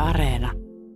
Areena.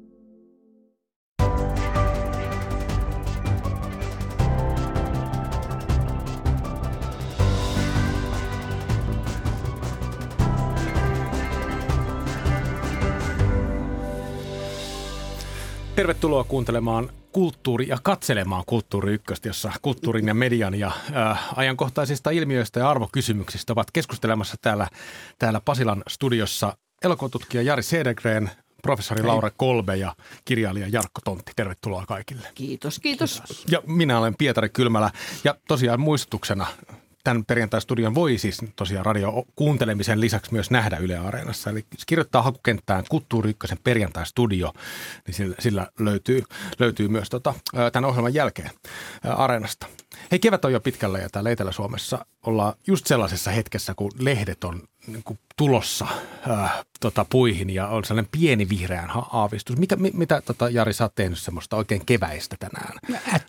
Tervetuloa kuuntelemaan ja katselemaan Kulttuuri Ykköstä, jossa kulttuurin ja median ja ajankohtaisista ilmiöistä ja arvokysymyksistä ovat keskustelemassa täällä Pasilan studiossa elokuvatutkija Jari Cedergren, professori Laura Kolbe ja kirjailija Jarkko Tontti. Tervetuloa kaikille. Kiitos, kiitos. Ja minä olen Pietari Kylmälä ja tosiaan muistutuksena tämän perjantai-studion voi siis tosiaan radiokuuntelemisen lisäksi myös nähdä Yle Areenassa. Eli kirjoittaa hakukenttään Kulttuuri Ykkösen perjantai-studio, niin sillä löytyy myös tämän ohjelman jälkeen Areenasta. Hei, kevät on jo pitkällä ja täällä Etelä-Suomessa ollaan just sellaisessa hetkessä, kun lehdet on niin kuin tulossa puihin ja on sellainen pieni vihreän aavistus. Mitä Jari, sä oot tehnyt semmoista oikein keväistä tänään?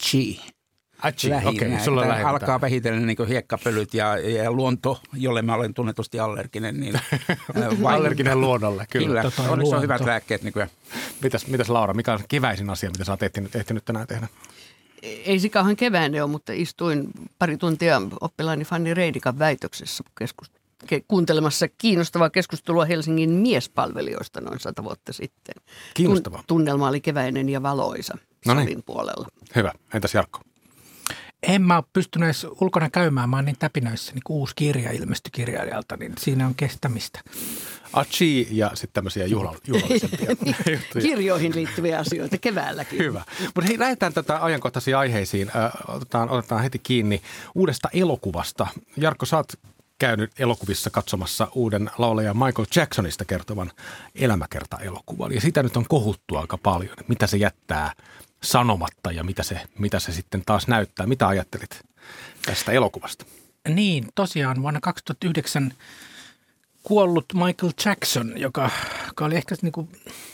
Okei, sulla alkaa vähitellen niin hiekkapölyt ja luonto, jolle mä olen tunnetusti allerginen. Niin allerginen luonnolle, kyllä. Onneksi on hyvät lääkkeet nykyään. Mitäs Laura, mikä on keväisin asia, mitä sä oot ehtinyt tänään tehdä? Ei se kauhean keväinen ole, mutta istuin pari tuntia oppilaani Fanni Reidikan väitöksessä kuuntelemassa kiinnostavaa keskustelua Helsingin miespalvelijoista noin 100 vuotta sitten. Kiinnostava. Tunnelma oli keväinen ja valoisa salin puolella. Hyvä. Entäs Jarkko? En mä ole pystynyt edes ulkona käymään. Mä oon niin täpinöissä, niin uusi kirja ilmestyi kirjailijalta, niin siinä on kestämistä. Achi ja sitten tämmöisiä juhlallisempia juttuja. Kirjoihin liittyviä asioita keväälläkin. Hyvä. Mutta hei, lähdetään tätä ajankohtaisiin aiheisiin. Otetaan heti kiinni uudesta elokuvasta. Jarkko, sä oot käynyt elokuvissa katsomassa uuden laulaja Michael Jacksonista kertovan elämäkerta-elokuvan. Ja sitä nyt on kohuttu aika paljon. Mitä se jättää sanomatta ja mitä se sitten taas näyttää. Mitä ajattelit tästä elokuvasta? Niin, tosiaan vuonna 2009 kuollut Michael Jackson, joka oli ehkä niin kuin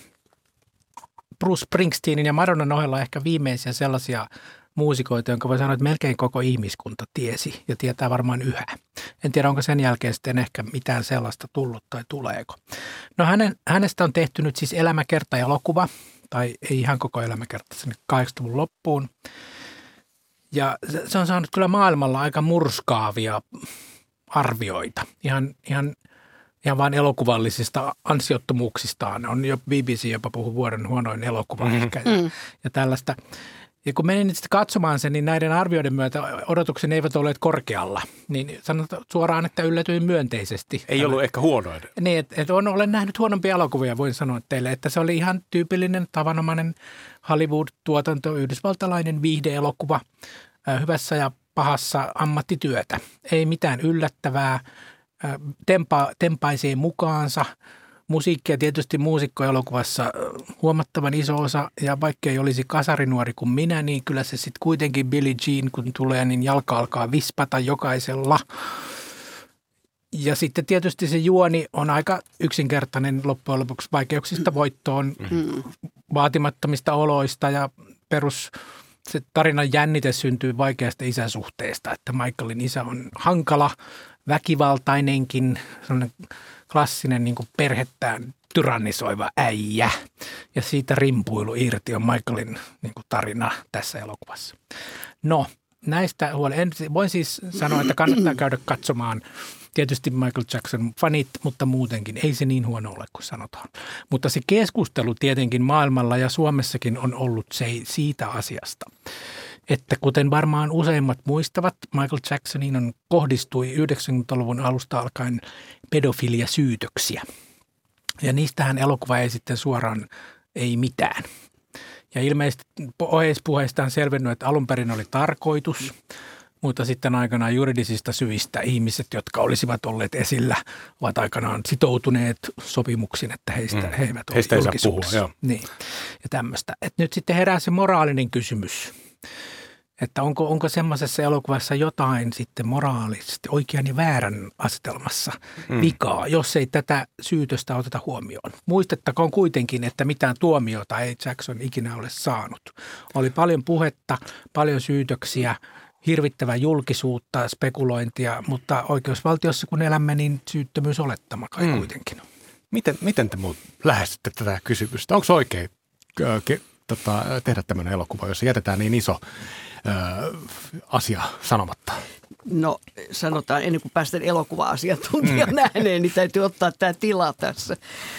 Bruce Springsteenin ja Madonnan ohella ehkä viimeisiä sellaisia muusikoita, jonka voi sanoa, että melkein koko ihmiskunta tiesi ja tietää varmaan yhä. En tiedä, onko sen jälkeen sitten ehkä mitään sellaista tullut tai tuleeko. No hänestä on tehty nyt siis elämäkerta-elokuva, tai ei ihan koko elämäkerta sinne 80-luvun loppuun. Ja se on saanut kyllä maailmalla aika murskaavia arvioita. Ihan vain elokuvallisista ansiottomuuksistaan. On jo BBC jopa puhuu vuoden huonoin elokuva ehkä ja tällaista. Ja kun menin sitten katsomaan sen, niin näiden arvioiden myötä odotukseni eivät olleet korkealla. Niin sanotaan suoraan, että yllätyin myönteisesti. Ei ollut ehkä huonoin. Niin, että olen nähnyt huonompia elokuvia, voin sanoa teille, että se oli ihan tyypillinen, tavanomainen Hollywood-tuotanto, yhdysvaltalainen viihde-elokuva, hyvässä ja pahassa ammattityötä. Ei mitään yllättävää, tempaisee mukaansa. Musiikkia tietysti muusikkoelokuvassa huomattavan iso osa, ja vaikka ei olisi kasarinuori kuin minä, niin kyllä se sitten kuitenkin Billie Jean, kun tulee, niin jalka alkaa vispata jokaisella. Ja sitten tietysti se juoni on aika yksinkertainen loppujen lopuksi vaikeuksista voittoon, vaatimattomista oloista ja se tarinan jännite syntyy vaikeasta isäsuhteesta, että Michaelin isä on hankala, väkivaltainenkin, sellainen klassinen niin kuin perhettään tyrannisoiva äijä. Ja siitä rimpuilu irti on Michaelin niin kuin tarina tässä elokuvassa. No, näistä voin siis sanoa, että kannattaa käydä katsomaan tietysti Michael Jackson fanit, mutta muutenkin ei se niin huono ole kuin sanotaan. Mutta se keskustelu tietenkin maailmalla ja Suomessakin on ollut siitä asiasta, että kuten varmaan useimmat muistavat, Michael Jacksoniin kohdistui 90-luvun alusta alkaen pedofiliasyytöksiä. Ja niistähän elokuva ei sitten suoraan ei mitään. Ja ilmeisesti oheispuheista on selvinnyt, että alun perin oli tarkoitus, mutta sitten aikanaan juridisista syistä ihmiset, jotka olisivat olleet esillä, ovat aikanaan sitoutuneet sopimuksiin, että he eivät ole julkisuudessa. Niin, ja tämmöistä. Et nyt sitten herää se moraalinen kysymys, että onko semmoisessa elokuvassa jotain sitten moraalisesti oikean ja väärän asetelmassa vikaa, jos ei tätä syytöstä oteta huomioon. Muistettakoon kuitenkin, että mitään tuomiota ei Jackson ikinä ole saanut. Oli paljon puhetta, paljon syytöksiä, hirvittävää julkisuutta, spekulointia, mutta oikeusvaltiossa kun elämme, niin syyttömyysolettama kai kuitenkin. Miten te lähestytte tätä kysymystä? Onko oikein tehdä tämmöinen elokuva, jossa jätetään niin iso asia sanomatta? No sanotaan, ennen kuin päästään elokuva-asiantuntijan ääneen, niin täytyy ottaa tämä tila tässä.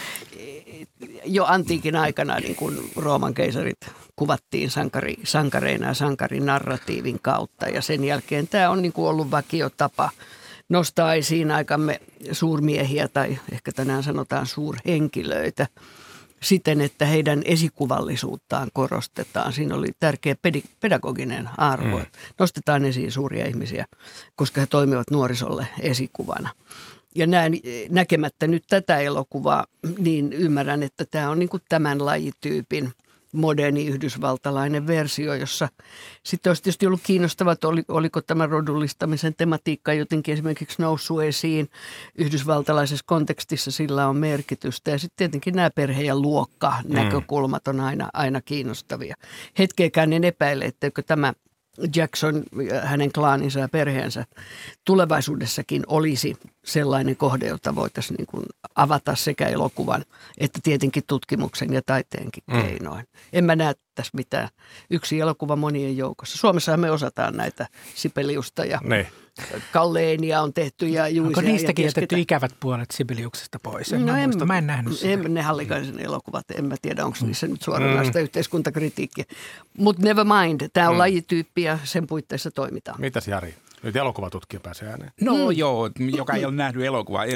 Jo antiikin aikana niin kun Rooman keisarit kuvattiin sankareina ja sankarinarratiivin kautta. Ja sen jälkeen tämä on niin kuin ollut vakiotapa nostaa esiin aikamme suurmiehiä tai ehkä tänään sanotaan suurhenkilöitä siten, että heidän esikuvallisuuttaan korostetaan. Siinä oli tärkeä pedagoginen arvo. Nostetaan esiin suuria ihmisiä, koska he toimivat nuorisolle esikuvana. Ja näkemättä nyt tätä elokuvaa, niin ymmärrän, että tämä on niin kuin tämän lajityypin moderni yhdysvaltalainen versio, jossa sitten olisi tietysti ollut kiinnostavaa, että oliko tämä rodullistamisen tematiikka jotenkin esimerkiksi noussut esiin yhdysvaltalaisessa kontekstissa, sillä on merkitystä. Ja sitten tietenkin nämä perhe- ja luokka-näkökulmat on aina kiinnostavia. Hetkeäkään en epäile, etteikö tämä Jackson, hänen klaaninsa ja perheensä tulevaisuudessakin olisi sellainen kohde, jota voitaisiin niin kuin avata sekä elokuvan että tietenkin tutkimuksen ja taiteenkin keinoin. En mä näe tässä mitään. Yksi elokuva monien joukossa. Suomessahan me osataan näitä Sibeliusta ja Kalleenia on tehty ja Juisia. Onko niistäkin jätetty ikävät puolet Sibeliuksesta pois? Mä en nähnyt sitä. Ne Hallikaisen elokuvat, en mä tiedä, onko niissä nyt suoranaista yhteiskuntakritiikkiä. Mutta never mind, tämä on lajityyppi ja sen puitteissa toimitaan. Mitäs Jari? Nyt elokuvatutkija pääsee ääneen. No joo, joka ei ole nähnyt elokuvaa.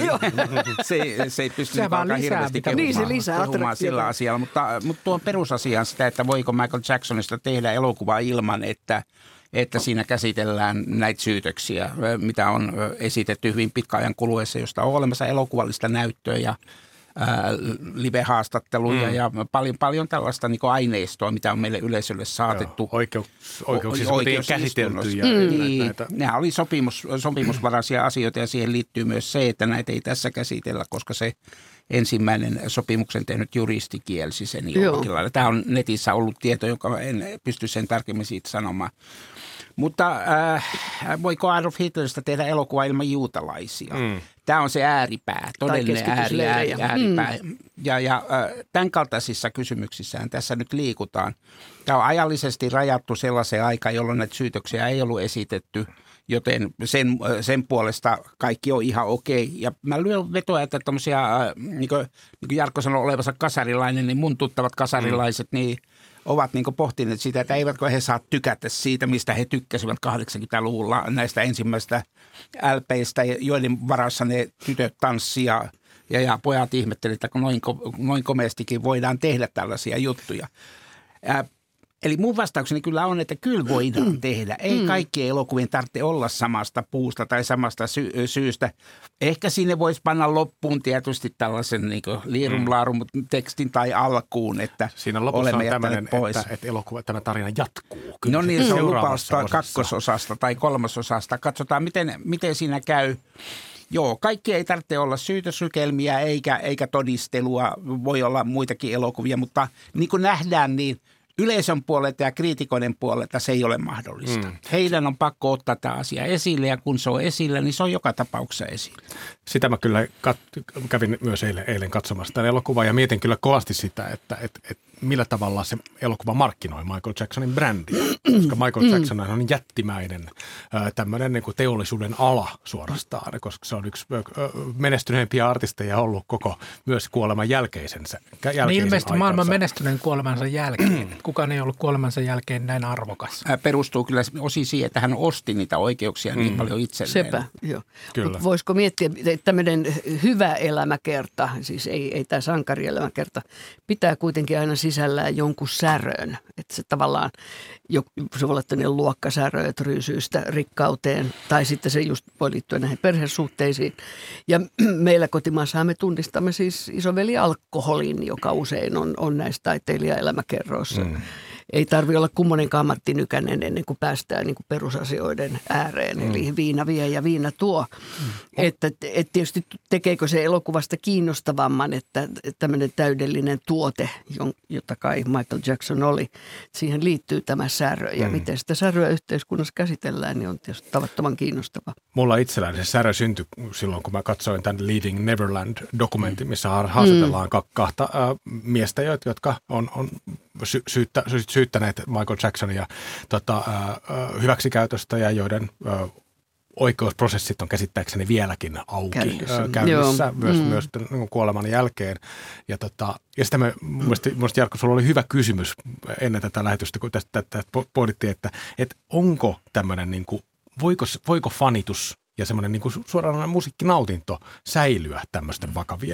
se ei pysty alkaa hirveästi kehumaan sillä asialla. Mutta tuon perusasiaan sitä, että voiko Michael Jacksonista tehdä elokuvaa ilman, että siinä käsitellään näitä syytöksiä, mitä on esitetty hyvin pitkän ajan kuluessa, josta on olemassa elokuvallista näyttöä ja live-haastatteluja ja paljon tällaista niin kuin aineistoa, mitä on meille yleisölle saatettu. Oikeuksissa käsitelty. Nämä oli sopimusvaraisia asioita ja siihen liittyy myös se, että näitä ei tässä käsitellä, koska se ensimmäinen sopimuksen tehnyt juristi kielsi sen jollakin lailla. Tämä on netissä ollut tieto, jonka en pysty sen tarkemmin siitä sanomaan. Mutta voiko Adolf Hitleristä tehdä elokuva ilman juutalaisia? Tämä on se ääripää, todellinen ääripää. Ja tämän kaltaisissa kysymyksissään tässä nyt liikutaan. Tämä on ajallisesti rajattu sellaiseen aikaan, jolloin näitä syytöksiä ei ollut esitetty, joten sen puolesta kaikki on ihan okei. Ja mä lyön vetoa, että tämmöisiä, niin kuin Jarkko sanoi olevansa kasarilainen, niin mun tuttavat kasarilaiset, niin ovat niin kuin pohtineet sitä, että eivätkö he saa tykätä siitä, mistä he tykkäsivät 80-luvulla näistä ensimmäistä LPistä, joiden varassa ne tytöt tanssia ja pojat ihmettelivät, että noin komeastikin voidaan tehdä tällaisia juttuja. Eli mun vastaukseni kyllä on, että kyllä voidaan tehdä. Ei kaikkien elokuvien tarvitse olla samasta puusta tai samasta syystä. Ehkä sinne voisi panna loppuun tietysti tällaisen niin liirumlaarum tekstin tai alkuun, että siinä lopussa olemme on tämmöinen, pois. että elokuva, tämä tarina jatkuu. Kyllä no niin, se on lupaus kakkososasta tai kolmasosasta. Katsotaan, miten siinä käy. Joo, kaikki ei tarvitse olla syytösrykelmiä eikä todistelua. Voi olla muitakin elokuvia, mutta niin kuin nähdään, niin yleisön puolelta ja kriitikoiden puolelta se ei ole mahdollista. Heidän on pakko ottaa tämä asia esille ja kun se on esillä, niin se on joka tapauksessa esillä. Sitä mä kyllä kävin myös eilen katsomassa tämän elokuvan ja mietin kyllä kovasti sitä, että millä tavalla se elokuva markkinoi Michael Jacksonin brändiä. Koska Michael Jackson on jättimäinen tämmöinen niin kuin teollisuuden ala suorastaan, koska se on yksi menestyneempiä artisteja ollut koko myös kuoleman jälkeisensä. Niin ilmeisesti maailman menestyneen kuolemansa jälkeen. Kukaan ei ollut kuolemansa jälkeen näin arvokas. Perustuu kyllä osin siihen, että hän osti niitä oikeuksia niin paljon itselleen. Sepä, joo. Mutta voisiko miettiä, että tämmöinen hyvä elämäkerta, siis ei tämä sankarielämäkerta, pitää kuitenkin aina sisällään jonkun särön. Että se tavallaan, se voi olla tämmöinen luokkasärö, että ryysyystä rikkauteen, tai sitten se just voi liittyä näihin perhesuhteisiin. Ja meillä kotimaassahan me tunnistamme siis isoveli alkoholin, joka usein on näissä taiteilijaelämäkerroissa. ei tarvitse olla kummonenkaan Matti Nykänen ennen kuin päästään niin kuin perusasioiden ääreen, eli viina vie ja viina tuo. Että tietysti tekeekö se elokuvasta kiinnostavamman, että tämmöinen täydellinen tuote, jota kai Michael Jackson oli, siihen liittyy tämä särö. Ja miten sitä säröä yhteiskunnassa käsitellään, niin on tietysti tavattoman kiinnostava. Mulla itselläni se särö syntyi silloin, kun mä katsoin tämän Leaving Neverland-dokumentin, missä haastatellaan kahta miestä, jotka on syyttäneet Michael Jacksonia hyväksikäytöstä ja joiden oikeusprosessit on käsittääkseni vieläkin auki käynnissä myös kuoleman jälkeen. Ja sitä mielestäni Jarkko, sulla oli hyvä kysymys ennen tätä lähetystä, kun tästä pohdittiin, että onko tämmöinen, niin kuin, voiko fanitus ja semmoinen niin kuin suoraan musiikkinautinto säilyä tämmöisten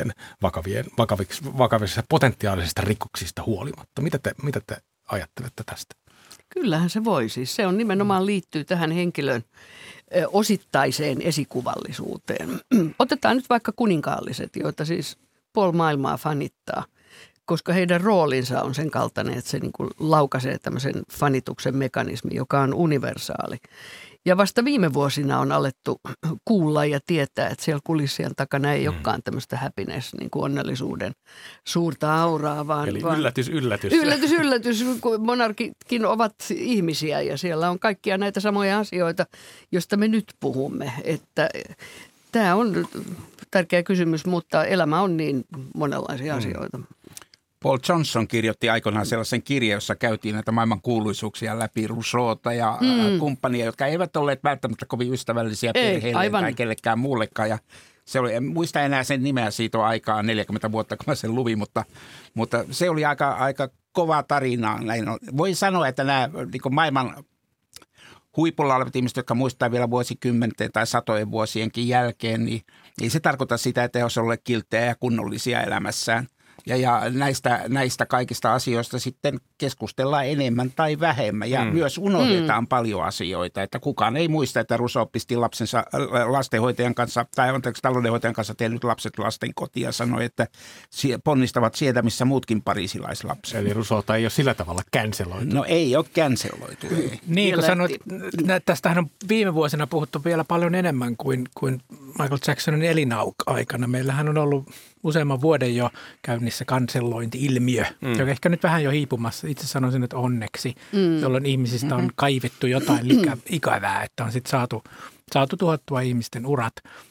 vakavissa potentiaalisista rikoksista huolimatta. Mitä te ajattelette tästä? Kyllähän se voi siis. Se on nimenomaan liittyy tähän henkilön osittaiseen esikuvallisuuteen. Otetaan nyt vaikka kuninkaalliset, joita siis puoli maailmaa fanittaa, koska heidän roolinsa on sen kaltainen, että se niin kuin laukaisee tämmöisen fanituksen mekanismi, joka on universaali. Ja vasta viime vuosina on alettu kuulla ja tietää, että siellä kulissien takana ei olekaan tämmöistä happiness, niin kuin onnellisuuden suurta auraa, vaan... Eli yllätys. Yllätys, kun monarkitkin ovat ihmisiä ja siellä on kaikkia näitä samoja asioita, joista me nyt puhumme. Että tämä on tärkeä kysymys, mutta elämä on niin monenlaisia asioita. Paul Johnson kirjoitti aikoinaan sellaisen kirjan, jossa käytiin näitä maailman kuuluisuuksia läpi, Rousseauta ja kumppania, jotka eivät olleet välttämättä kovin ystävällisiä perheille tai kellekään muullekaan. Ja se oli, en muista enää sen nimeä, siitä on aikaa 40 vuotta, kun mä sen luvin, mutta se oli aika kova tarina. Näin on. Voi sanoa, että nämä niin maailman huipulla olevat ihmiset, jotka muistaa vielä vuosikymmenten tai satojen vuosienkin jälkeen, niin se tarkoittaa sitä, että he olisivat olleet kilttejä ja kunnollisia elämässään. Ja näistä kaikista asioista sitten keskustellaan enemmän tai vähemmän ja myös unohdetaan paljon asioita. Että kukaan ei muista, että Rousseau pisti lapsensa lastenhoitajan kanssa tai taloudenhoitajan kanssa tehnyt lapset lasten kotiin ja sanoi, että ponnistavat sieltä, missä muutkin pariisilaislapset. Eli Rousseauta ei ole sillä tavalla canceloitu. No ei ole canceloitu. Niin kuin sanoit, tästähän on viime vuosina puhuttu vielä paljon enemmän kuin Michael Jacksonin elinaikana. Meillähän on ollut useamman vuoden jo käynnissä kansellointi-ilmiö, joka ehkä nyt vähän jo hiipumassa. Itse sanoisin, että onneksi, jolloin ihmisistä on kaivettu jotain ikävää, että on sitten saatu tuhottua ihmisten urat.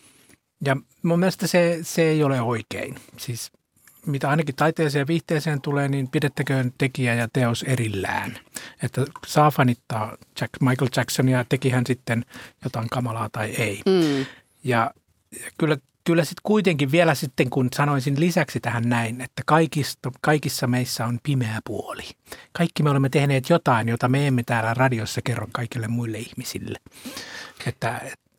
Ja mun mielestä se ei ole oikein. Siis mitä ainakin taiteeseen ja viihteeseen tulee, niin pidettäköön tekijä ja teos erillään. Että saa fanittaa Michael Jacksonia, teki hän sitten jotain kamalaa tai ei. Ja kyllä sitten kuitenkin vielä sitten, kun sanoisin lisäksi tähän näin, että kaikissa meissä on pimeä puoli. Kaikki me olemme tehneet jotain, jota me emme täällä radiossa kerro kaikille muille ihmisille. Että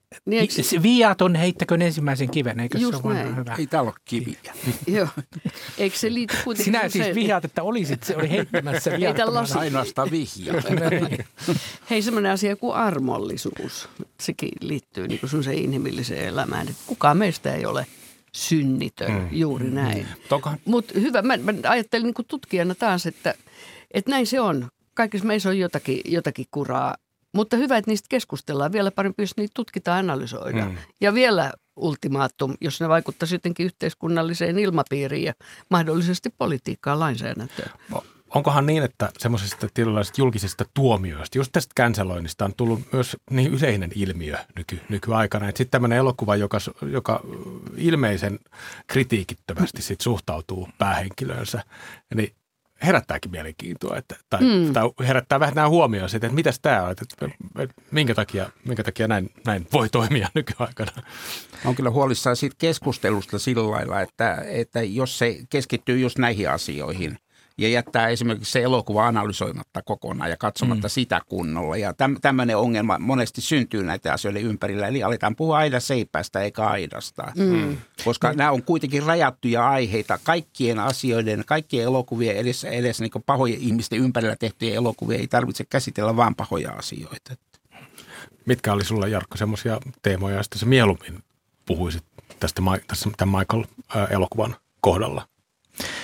viaton heittäköön ensimmäisen kiven, eikö se ole vaan hyvä? Ei täällä ole kiviä. Joo. Eikö se liity kuitenkin? Sinä siis vihjaat, että se oli heittämässä viattomana. Ainoastaan vihja. Hei, semmoinen asia kuin armollisuus. Sekin liittyy niin kuin semmoiseen inhimilliseen elämään. Että kukaan meistä ei ole synnitön, juuri näin. Mutta hyvä, mä ajattelin niin kuin tutkijana taas, että näin se on. Kaikissa meissä on jotakin kuraa. Mutta hyvä, että niistä keskustellaan. Vielä parempi, jos niitä tutkitaan, analysoidaan. Ja vielä ultimaattum, jos ne vaikuttaisi jotenkin yhteiskunnalliseen ilmapiiriin ja mahdollisesti politiikkaan, lainsäädäntöön. Onkohan niin, että semmoisista tietynlaisista julkisista tuomioista, just tästä canceloinnista on tullut myös niin yleinen ilmiö nykyaikana. Että sitten tämmöinen elokuva, joka ilmeisen kritiikittömästi sit suhtautuu päähenkilöönsä, niin herättääkin mielenkiintoa, tai herättää vähän nämä huomioon siitä, että mitäs tämä on, että minkä takia näin voi toimia nykyaikana. On kyllä huolissaan siitä keskustelusta sillä lailla, että jos se keskittyy just näihin asioihin ja jättää esimerkiksi se elokuva analysoimatta kokonaan ja katsomatta sitä kunnolla. Ja tämmöinen ongelma monesti syntyy näiden asioiden ympärillä, eli aletaan puhua aina seipäästä eikä aidasta. Koska nämä on kuitenkin rajattuja aiheita. Kaikkien asioiden, kaikkien elokuvien edes niin kuin pahojen ihmisten ympärillä tehtyjä elokuvia ei tarvitse käsitellä vaan pahoja asioita. Mitkä oli sulla, Jarkko, semmoisia teemoja, joista sä mieluummin puhuisit tämän Michael-elokuvan kohdalla?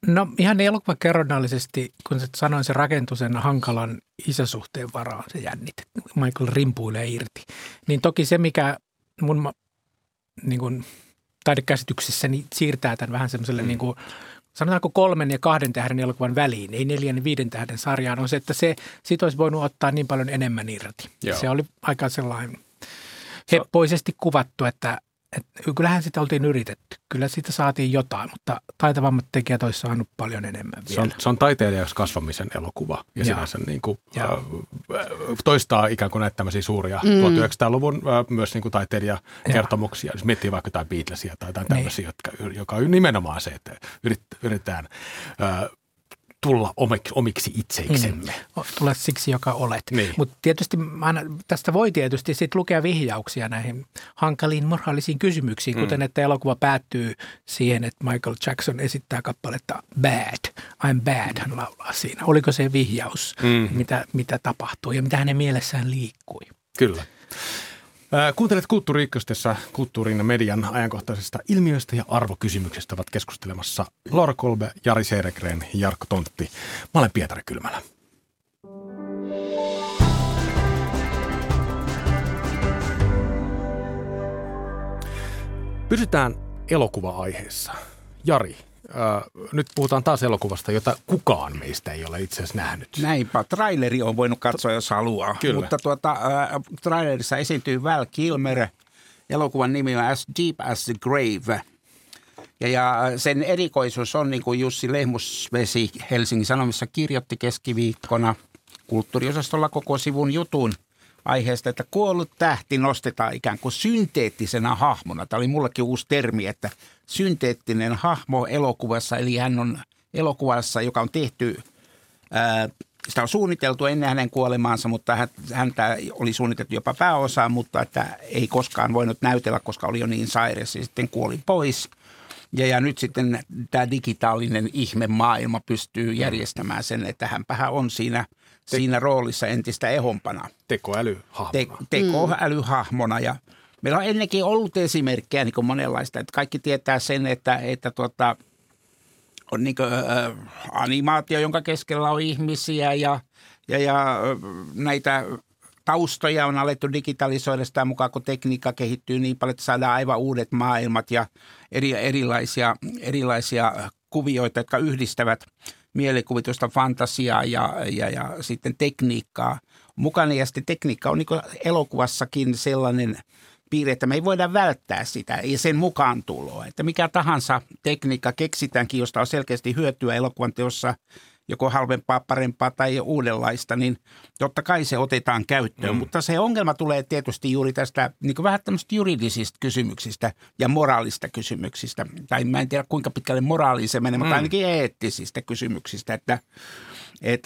No ihan elokuvakerronnallisesti, kun sanoin, se rakentui sen hankalan isäsuhteen varaan, se jännite. Michael rimpuilee irti. Niin toki se, mikä mun niin kuin taidekäsityksessäni siirtää tämän vähän semmoiselle niin kuin, sanotaanko 3 ja 2 tähden elokuvan väliin, ei 4 ja 5 tähden sarjaan, on se, että siitä olisi voinut ottaa niin paljon enemmän irti. Joo. Se oli aika sellainen heppoisesti kuvattu, että kyllähän sitä oltiin yritetty. Kyllä siitä saatiin jotain, mutta taitavammat tekijät olisi saanut paljon enemmän vielä. Se on taiteilijaksi kasvamisen elokuva ja sinänsä niin kuin, toistaa ikään kuin näitä tämmöisiä suuria 1900-luvun myös niin kuin taiteilijakertomuksia. Jos miettii vaikka jotain Beatlesia tai jotain tämmöisiä, joka on nimenomaan se, että yritetään tulla omiksi itseiksemme. Tulla siksi, joka olet. Niin. Mutta tietysti tästä voi tietysti sit lukea vihjauksia näihin hankaliin moraalisiin kysymyksiin, kuten että elokuva päättyy siihen, että Michael Jackson esittää kappaletta Bad, I'm Bad, hän laulaa siinä. Oliko se vihjaus, mitä tapahtui ja mitä hänen mielessään liikkui? Kyllä. Kuuntelet Kulttuuri Ykköstessä kulttuurin ja median ajankohtaisista ilmiöistä ja arvokysymyksistä ovat keskustelemassa Laura Kolbe, Jari Seiregren ja Jarkko Tontti. Mä olen Pietari Kylmälä. Pysytään elokuva-aiheessa. Jari, nyt puhutaan taas elokuvasta, jota kukaan meistä ei ole itse asiassa nähnyt. Näinpä. Traileri on voinut katsoa, jos haluaa. Kyllä. Mutta trailerissa esiintyy Val Kilmer. Elokuvan nimi on As Deep as the Grave. Ja sen erikoisuus on, niin kuin Jussi Lehmusvesi Helsingin Sanomissa kirjoitti keskiviikkona kulttuuriosastolla koko sivun jutun aiheesta, että kuollut tähti nostetaan ikään kuin synteettisenä hahmona. Tämä oli mullekin uusi termi, että synteettinen hahmo elokuvassa, eli hän on elokuvassa, joka on tehty, sitä on suunniteltu ennen hänen kuolemaansa, mutta häntä oli suunniteltu jopa pääosaan, mutta että ei koskaan voinut näytellä, koska oli jo niin sairas ja sitten kuoli pois. Ja nyt sitten tämä digitaalinen ihmemaailma pystyy järjestämään sen, että hänpähän on siinä roolissa entistä ehompana. Tekoälyhahmona. Tekoälyhahmona ja meillä on ennenkin ollut esimerkkejä niin kuin monenlaista, että kaikki tietää sen, että on niin kuin, animaatio, jonka keskellä on ihmisiä ja näitä taustoja on alettu digitalisoida sitä mukaan, kun tekniikka kehittyy niin paljon, että saadaan aivan uudet maailmat ja erilaisia kuvioita, jotka yhdistävät mielikuvitusta, fantasiaa ja sitten tekniikkaa mukana. Ja sitten tekniikka on niin kuin elokuvassakin sellainen piirre, että me ei voida välttää sitä ja sen mukaan tuloa. Että mikä tahansa tekniikka keksitäänkin, josta on selkeästi hyötyä elokuvan teossa, joko halvempaa, parempaa tai uudenlaista, niin totta kai se otetaan käyttöön. Mutta se ongelma tulee tietysti juuri tästä niin kuin vähän tämmöistä juridisista kysymyksistä ja moraalista kysymyksistä. Tai mä en tiedä kuinka pitkälle moraaliin se menee, mutta ainakin eettisistä kysymyksistä, että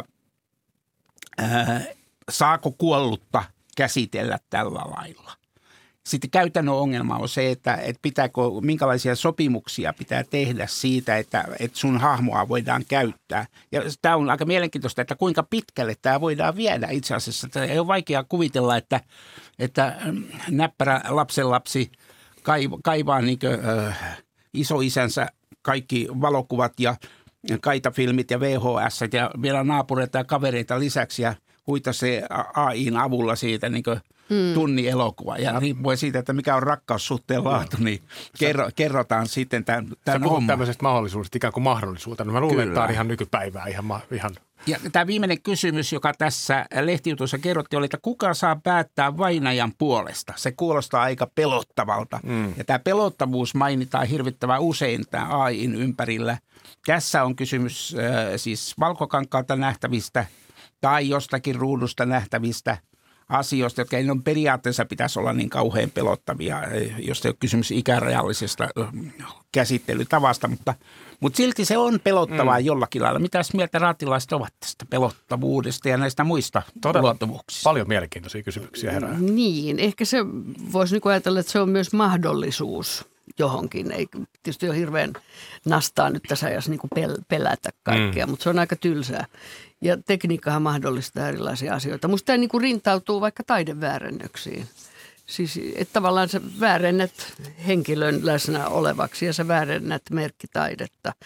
saako kuollutta käsitellä tällä lailla. Sitten käytännön ongelma on se, että minkälaisia sopimuksia pitää tehdä siitä, että sun hahmoa voidaan käyttää. Ja tämä on aika mielenkiintoista, että kuinka pitkälle tämä voidaan viedä itse asiassa. Tämä ei ole vaikea kuvitella, että näppärä lapsenlapsi kaivaa niin kuin, isoisänsä kaikki valokuvat ja kaitafilmit ja VHS ja vielä naapureita ja kavereita lisäksi ja huitasee AI:n avulla siitä niin kuin tunnin elokuva. Ja riippuen siitä, että mikä on rakkaussuhteen laatu, niin kerrotaan sitten tämän homman. Tämmöisestä mahdollisuudesta ikään kuin mahdollisuutena. Mä luulen, että tämä on ihan nykypäivää. Ihan. Ja tämä viimeinen kysymys, joka tässä lehtijutussa kerrottiin, oli, että kuka saa päättää vainajan puolesta? Se kuulostaa aika pelottavalta. Ja tämä pelottavuus mainitaan hirvittävän usein tämän AI:n ympärillä. Tässä on kysymys siis valkokankaalta nähtävistä tai jostakin ruudusta nähtävistä asioista, jotka ei periaatteessa pitäisi olla niin kauhean pelottavia, jos ei ole kysymys ikärajallisesta käsittelytavasta, mutta silti se on pelottavaa jollakin lailla. Mitäs mieltä raatilaiset ovat tästä pelottavuudesta ja näistä muista ulottuvuuksista? Paljon mielenkiintoisia kysymyksiä herää. Niin, ehkä se voisi ajatella, että se on myös mahdollisuus johonkin. Ei tietysti ole hirveän nastaa nyt tässä ajassa niin pelätä kaikkea, mutta se on aika tylsää. Ja tekniikkahan mahdollistaa erilaisia asioita. Musta tämä niin rintautuu vaikka taideväärennöksiin. Siis että tavallaan sä väärennät henkilön läsnä olevaksi ja sä väärennät merkkitaidetta.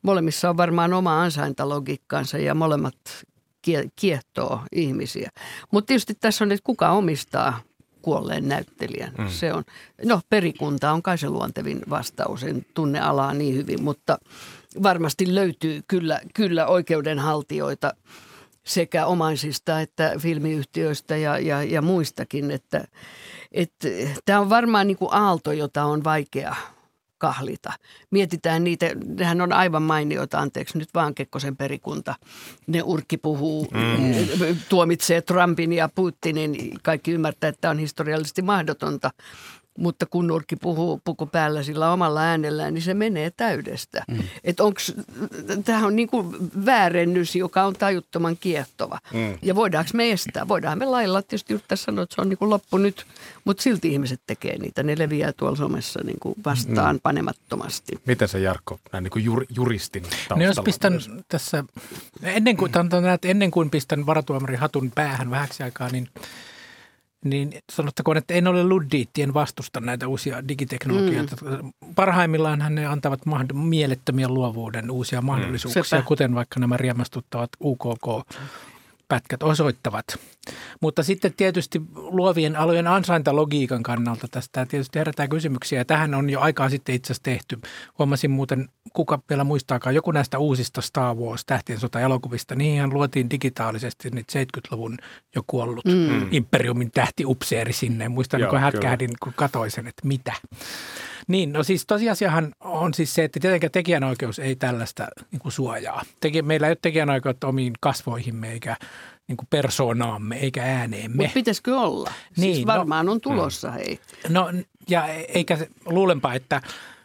molemmissa on varmaan oma ansaintalogiikkaansa ja molemmat kiehtoo ihmisiä. Mutta tietysti tässä on, että kuka omistaa kuolleen näyttelijän. Se on, perikunta on kai se luontevin vastaus. En tunne alaa niin hyvin, mutta varmasti löytyy kyllä oikeudenhaltijoita sekä omaisista että filmiyhtiöistä ja muistakin. Että tämä on varmaan niin kuin aalto, jota on vaikea kahlita. Mietitään niitä, nehän on aivan mainioita, anteeksi nyt vaan Kekkosen perikunta. Ne urkki puhuu, tuomitsee Trumpin ja Putinin, kaikki ymmärtää, että tämä on historiallisesti mahdotonta. Mutta kun Nurkki puhuu puku päällä sillä omalla äänellään, niin se menee täydestä. Tämähän on niin kuin väärennys, joka on tajuttoman kiehtova. Ja voidaanko me estää? Voidaan me lailla tietysti yrittää sanoa, että se on niin kuin loppu nyt, mutta silti ihmiset tekee niitä. Ne leviää tuolla somessa niin kuin vastaan panemattomasti. Miten se, Jarkko, näin niin kuin juristin taustalla? No jos pistän tässä, ennen kuin pistän varatuomarin hatun päähän vähäksi aikaa, niin sanottakoon, että en ole luddiittien vastusta näitä uusia digiteknologioita. Parhaimmillaan ne antavat mielettömiä luovuuden uusia mahdollisuuksia, kuten vaikka nämä riemastuttavat UKK-pätkät osoittavat. Mutta sitten tietysti luovien alojen ansaintalogiikan kannalta tästä tietysti herätään kysymyksiä. Ja tähän on jo aikaa sitten itse asiassa tehty. Huomasin muuten, kuka vielä muistaakaan, joku näistä uusista Star Wars -tähtien sota-elokuvista. Niihin nyt digitaalisesti nyt 70-luvun jo kuollut Imperiumin tähtiupseeri sinne. Muistan, kun hätkähdin, kun katsoin sen, että mitä. Niin, no siis tosiasiahan on siis se, että tietenkään tekijänoikeus ei tällaista niin kuin suojaa. Meillä ei ole tekijänoikeutta omiin kasvoihimme eikä niin kuin persoonaamme eikä ääneemme. Mutta pitäisikö olla? Niin, siis varmaan on tulossa, hei. No, ja eikä luulenpa, että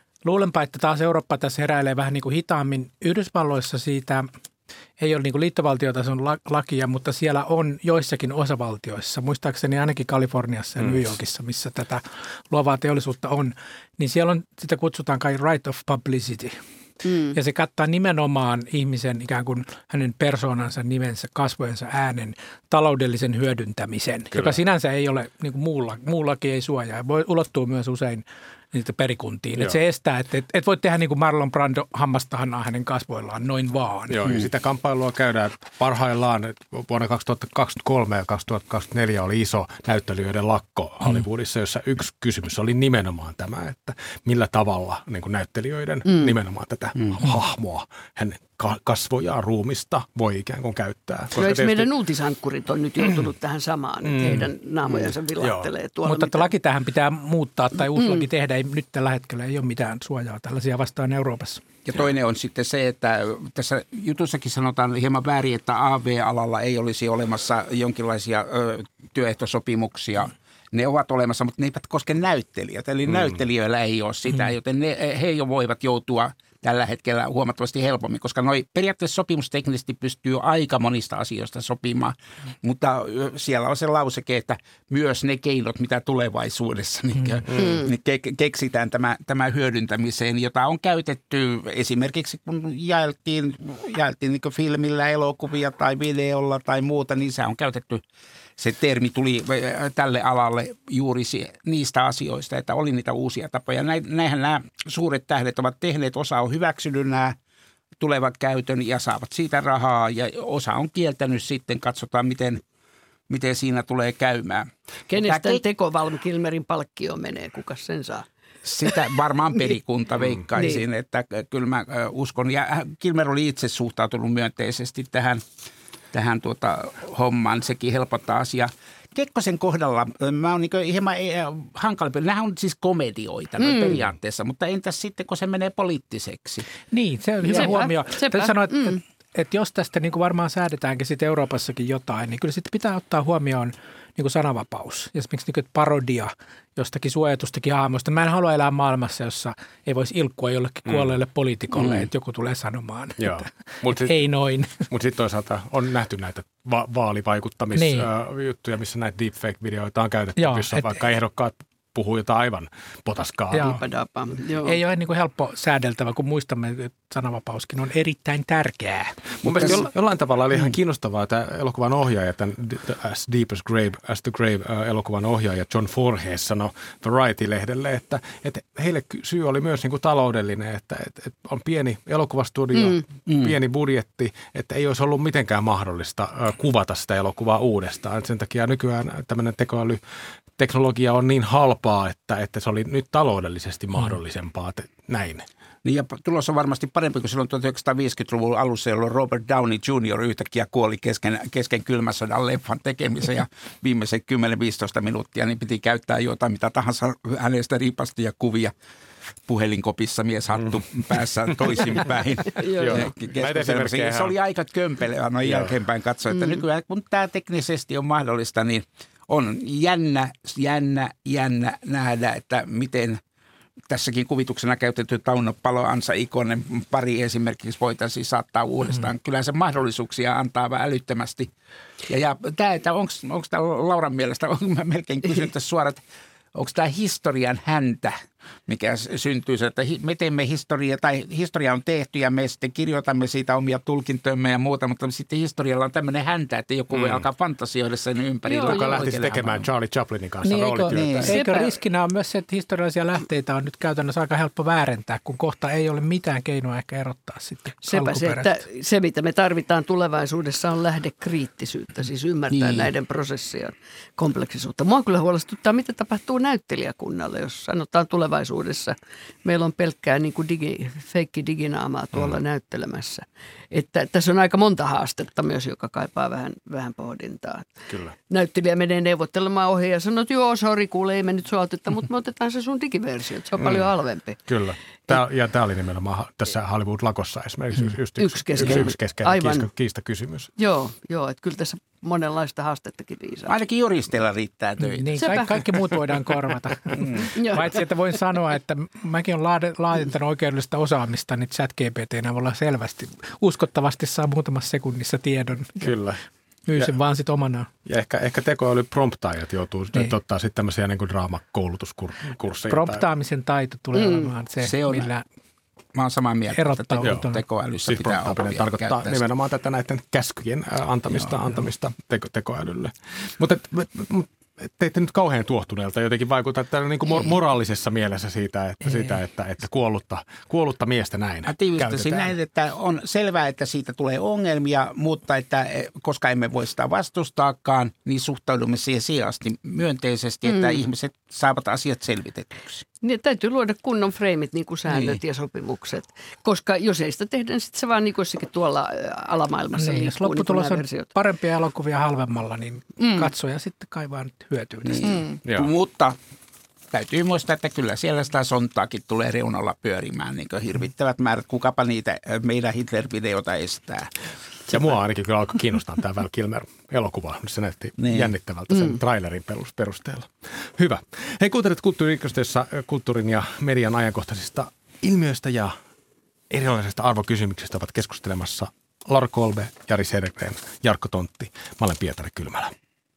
taas Eurooppa tässä heräilee vähän niin kuin hitaammin. Yhdysvalloissa siitä ei ole niin kuin liittovaltiotason lakia, mutta siellä on joissakin osavaltioissa, muistaakseni ainakin Kaliforniassa ja New Yorkissa, missä tätä luovaa teollisuutta on, niin siellä on, sitä kutsutaan kai right of publicity. Ja se kattaa nimenomaan ihmisen ikään kuin hänen persoonansa, nimensä, kasvojensa, äänen taloudellisen hyödyntämisen, joka sinänsä ei ole, niin kuin muullakin ei suojaa. Voi ulottua myös usein niitä perikuntiin. Että se estää, että et voi tehdä niin kuin Marlon Brando hammastahannaa hänen kasvoillaan noin vaan. Joo, ja sitä kamppailua käydään parhaillaan. Vuonna 2023 ja 2024 oli iso näyttelijöiden lakko Hollywoodissa, jossa yksi kysymys oli nimenomaan tämä, että millä tavalla niin kuin näyttelijöiden nimenomaan tätä hahmoa, hänen kasvojaan, ruumista voi ikään kuin käyttää. Eikö meidän uutisankkurit on nyt joutunut tähän samaan, että heidän naamojensa vilahtelee tuolla. Mutta että laki tähän pitää muuttaa tai uusi laki tehdä. Nyt tällä hetkellä ei ole mitään suojaa tällaisia vastaan Euroopassa. Ja toinen on sitten se, että tässä jutussakin sanotaan hieman väärin, että AV-alalla ei olisi olemassa jonkinlaisia työehtosopimuksia. Ne ovat olemassa, mutta ne eivät koske näyttelijät. Eli näyttelijöillä ei ole sitä, joten he jo voivat joutua tällä hetkellä huomattavasti helpommin, koska noi periaatteessa sopimusteknisesti pystyy aika monista asioista sopimaan, mutta siellä on se lauseke, että myös ne keinot, mitä tulevaisuudessa niin keksitään tämä hyödyntämiseen, jota on käytetty esimerkiksi kun jaeltiin niin filmillä, elokuvia tai videolla tai muuta, niin se on käytetty. Se termi tuli tälle alalle juuri niistä asioista, että oli niitä uusia tapoja. Näinhän nämä suuret tähdet ovat tehneet. Osa on hyväksynyt nämä tulevat käytön ja saavat siitä rahaa ja osa on kieltänyt sitten. Katsotaan, miten siinä tulee käymään. Kenestä Tekovalm Kilmerin palkkio menee? Kuka sen saa? Sitä varmaan perikunta veikkaisin, että kyllä mä uskon. Ja Kilmer oli itse suhtautunut myönteisesti tähän hommaan, sekin helpottaa asiaa. Kekkosen kohdalla mä oon niin hieman hankalampi. Nämä on siis komedioita periaatteessa, mutta entäs sitten, kun se menee poliittiseksi? Niin, se on hyvä huomio. Täytyy sanoa, että jos tästä niin kuin varmaan säädetäänkin sitten Euroopassakin jotain, niin kyllä sitten pitää ottaa huomioon niin kuin sananvapaus. Esimerkiksi niin kuin parodia jostakin suojatustakin hahmosta. Mä en halua elää maailmassa, jossa ei voisi ilkkua jollekin kuolleelle poliitikolle, että joku tulee sanomaan, että ei noin. Mutta sitten toisaalta on nähty näitä vaalivaikuttamisjuttuja, missä näitä deepfake-videoita on käytetty, missä vaikka ehdokkaat puhuu jotain aivan potaskaa. Ei ole niin kuin helppo säädeltävä, kun muistamme, että sananvapauskin on erittäin tärkeää. Mun mielestä jollain tavalla oli ihan kiinnostavaa tämä elokuvan ohjaaja, tämän As Deep as the Grave elokuvan ohjaaja John Forhes sanoi Variety-lehdelle, että heille syy oli myös niin kuin taloudellinen, että on pieni elokuvastudio, pieni budjetti, että ei olisi ollut mitenkään mahdollista kuvata sitä elokuvaa uudestaan. Sen takia nykyään tämmöinen tekoälyteknologia on niin halpaa, että se oli nyt taloudellisesti mahdollisempaa, että näin. Niin ja tulos on varmasti parempi kuin silloin 1950-luvun alussa, jolloin Robert Downey Jr. yhtäkkiä kuoli kesken kylmän sodan leffan tekemisen ja viimeiset 10-15 minuuttia niin piti käyttää jotain mitä tahansa hänestä ripastia kuvia. Puhelinkopissa mieshattu päässä toisinpäin. Se oli aika kömpelevä noin jälkeenpäin katsoa, että nykyään kun tämä teknisesti on mahdollista, niin on jännä nähdä, että miten tässäkin kuvituksena käytetty Tauno Palo, Ansa Ikonen pari esimerkiksi voitaisiin saattaa uudestaan. Kyllä se mahdollisuuksia antaa älyttömästi. Ja tämä, että onko tämä Lauran mielestä, mä melkein kysyn tässä suoraan, että onko tämä historian häntä, mikä syntyy, että me teemme historiaa, tai historia on tehty ja me sitten kirjoitamme siitä omia tulkintojamme ja muuta, mutta sitten historialla on tämmöinen häntä, että joku voi alkaa fantasioida sen ympärillä. Joka lähtisi tekemään Charlie Chaplinin kanssa roolityötä. Eikö riskinä on myös se, että historiallisia lähteitä on nyt käytännössä aika helppo väärentää, kun kohta ei ole mitään keinoa ehkä erottaa sitten alkuperäistä. Se, mitä me tarvitaan tulevaisuudessa, on lähdekriittisyyttä, siis ymmärtää näiden prosessien kompleksisuutta. Mua kyllä huolestuttaa, mitä tapahtuu näyttelijäkunnalle, jos sanotaan tulevaisuudessa. Meillä on pelkkää niin kuin feikki diginaamaa tuolla näyttelemässä. Että tässä on aika monta haastetta myös, joka kaipaa vähän pohdintaa. Kyllä. Näyttelijä menee neuvottelemaan ohi ja sanoo, että joo, sori, kuule, ei me nyt sua oteta, mutta me otetaan se sun digiversio, se on paljon halvempi. Kyllä. Tämä oli nimenomaan tässä Hollywood-lakossa esimerkiksi yksi keskeinen kiistakysymys. Joo, että kyllä tässä monenlaista haastettakin viisaa. Ainakin juristeilla riittää töitä. Niin, kaikki muut voidaan korvata. Paitsi, että voin sanoa, että mäkin olen laajentanut oikeudellista osaamista, niin ChatGPT:n avulla selvästi, uskottavasti saa muutamassa sekunnissa tiedon. Kyllä. Myy sen vaan sitten omanaan. Ja ehkä tekoälypromptaajat joutuu ottaa sitten tämmöisiä niin kuin draamakoulutuskursseja. Promptaamisen taito tulee olemaan se on, millä mä oon samaa mieltä, että tekoälyssä siis pitää oppia tarkoittaa nimenomaan tätä näiden käskyjen antamista tekoälylle. Mutta teitte nyt kauhean tuohtuneelta. Jotenkin vaikuttaa niin kuin moraalisessa mielessä siitä, että kuollutta miestä näin tiivistäisin näin, että on selvää, että siitä tulee ongelmia, mutta että koska emme voi sitä vastustaakaan, niin suhtaudumme siihen sijasti myönteisesti, että ihmiset saavat asiat selvitetyksi. Niin, täytyy luoda kunnon freimit, niin kuin säännöt ja sopimukset, koska jos ei sitä tehdä, niin sitten se vaan niin kuin jossakin tuolla alamaailmassa liikkuu. Jos lopputulos on parempia elokuvia halvemmalla, niin katsoja sitten kai vaan nyt hyötyy tästä. Mutta täytyy muistaa, että kyllä siellä sitä sontaakin tulee reunalla pyörimään niin kuin hirvittävät määrät. Kukapa niitä meidän Hitler-videota estää. Ja mua ainakin kyllä alkoi kiinnostaa tämä Val Kilmer-elokuva. Se näytti jännittävältä sen trailerin perusteella. Hyvä. Hei, kuuntelet Kulttuuri Ykkösessä kulttuurin ja median ajankohtaisista ilmiöistä ja erilaisista arvokysymyksistä ovat keskustelemassa Laura Kolbe, Jari Cedergren, Jarkko Tontti. Mä olen Pietari Kylmälä.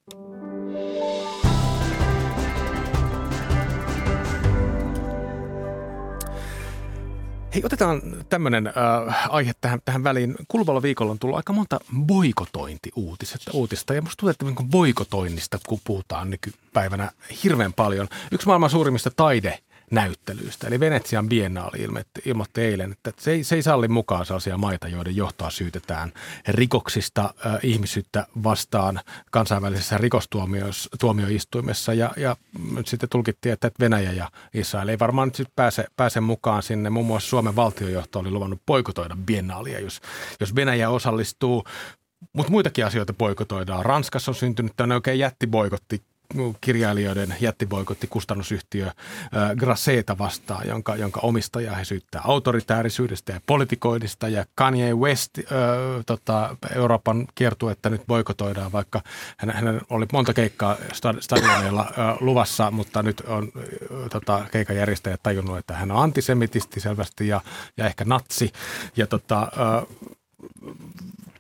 Hei, otetaan tämmöinen aihe tähän väliin. Kuluvalla viikolla on tullut aika monta boikotointi-uutista. Ja musta tuntuu, että boikotoinnista, kun puhutaan nykypäivänä hirveän paljon. Yksi maailman suurimmista taidenäyttelyistä, eli Venetsian biennaali ilmoitti eilen, että se ei salli mukaan sellaisia maita, joiden johtoa syytetään rikoksista ihmisyyttä vastaan kansainvälisessä rikostuomioistuimessa. Ja sitten tulkittiin, että Venäjä ja Israel ei varmaan nyt pääse mukaan sinne. Muun muassa Suomen valtiojohto oli luvannut boikotoida biennaalia, jos Venäjä osallistuu. Mutta muitakin asioita boikotoidaan. Ranskassa on syntynyt tämmöinen oikein jättiboikotti. Kirjailijoiden jättiboikotti kustannusyhtiö Graceta vastaan, jonka omistaja he syyttää autoritäärisyydestä ja politikoinnista. Ja Kanye West Euroopan kiertuetta nyt boikotoidaan, vaikka hän oli monta keikkaa stadioneilla luvassa, mutta nyt on keikan järjestäjät tajunnut, että hän on antisemitisti selvästi ja ehkä natsi. Ja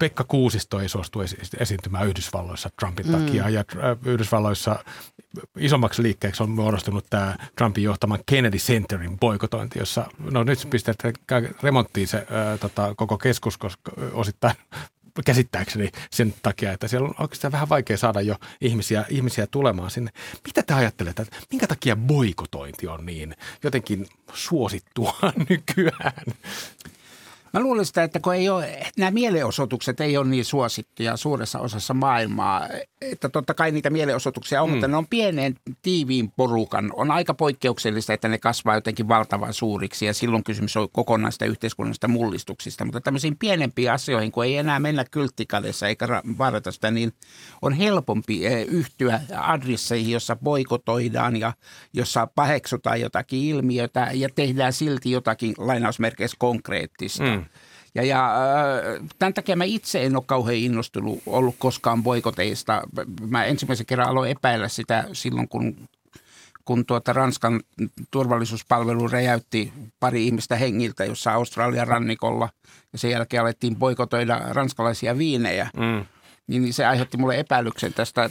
Pekka Kuusisto ei suostu esiintymään Yhdysvalloissa Trumpin takia. Ja Yhdysvalloissa isommaksi liikkeeksi on muodostunut tämä Trumpin johtaman Kennedy Centerin boikotointi, jossa nyt pistetään remonttiin se koko keskus, koska osittain käsittääkseni sen takia, että siellä on oikeastaan vähän vaikea saada jo ihmisiä tulemaan sinne. Mitä te ajattelette, että minkä takia boikotointi on niin jotenkin suosittua nykyään? Mä luulen sitä, että kun nämä mielenosoitukset ei ole niin suosittuja suuressa osassa maailmaa, että totta kai niitä mielenosoituksia on, mutta ne on pienen tiiviin porukan. On aika poikkeuksellista, että ne kasvaa jotenkin valtavan suuriksi ja silloin kysymys on kokonaista yhteiskunnallisista mullistuksista. Mutta tämmöisiin pienempiin asioihin, kun ei enää mennä kylttikadessa eikä varata sitä, niin on helpompi yhtyä adresseihin, jossa boikotoidaan ja jossa paheksutaan jotakin ilmiötä ja tehdään silti jotakin lainausmerkeissä konkreettista. Ja tämän takia mä itse en ole kauhean innostunut ollut koskaan boikoteista. Mä ensimmäisen kerran aloin epäillä sitä silloin, kun Ranskan turvallisuuspalvelu räjäytti pari ihmistä hengiltä jossain Australian rannikolla. Ja sen jälkeen alettiin boikotoida ranskalaisia viinejä. Niin se aiheutti mulle epäilyksen tästä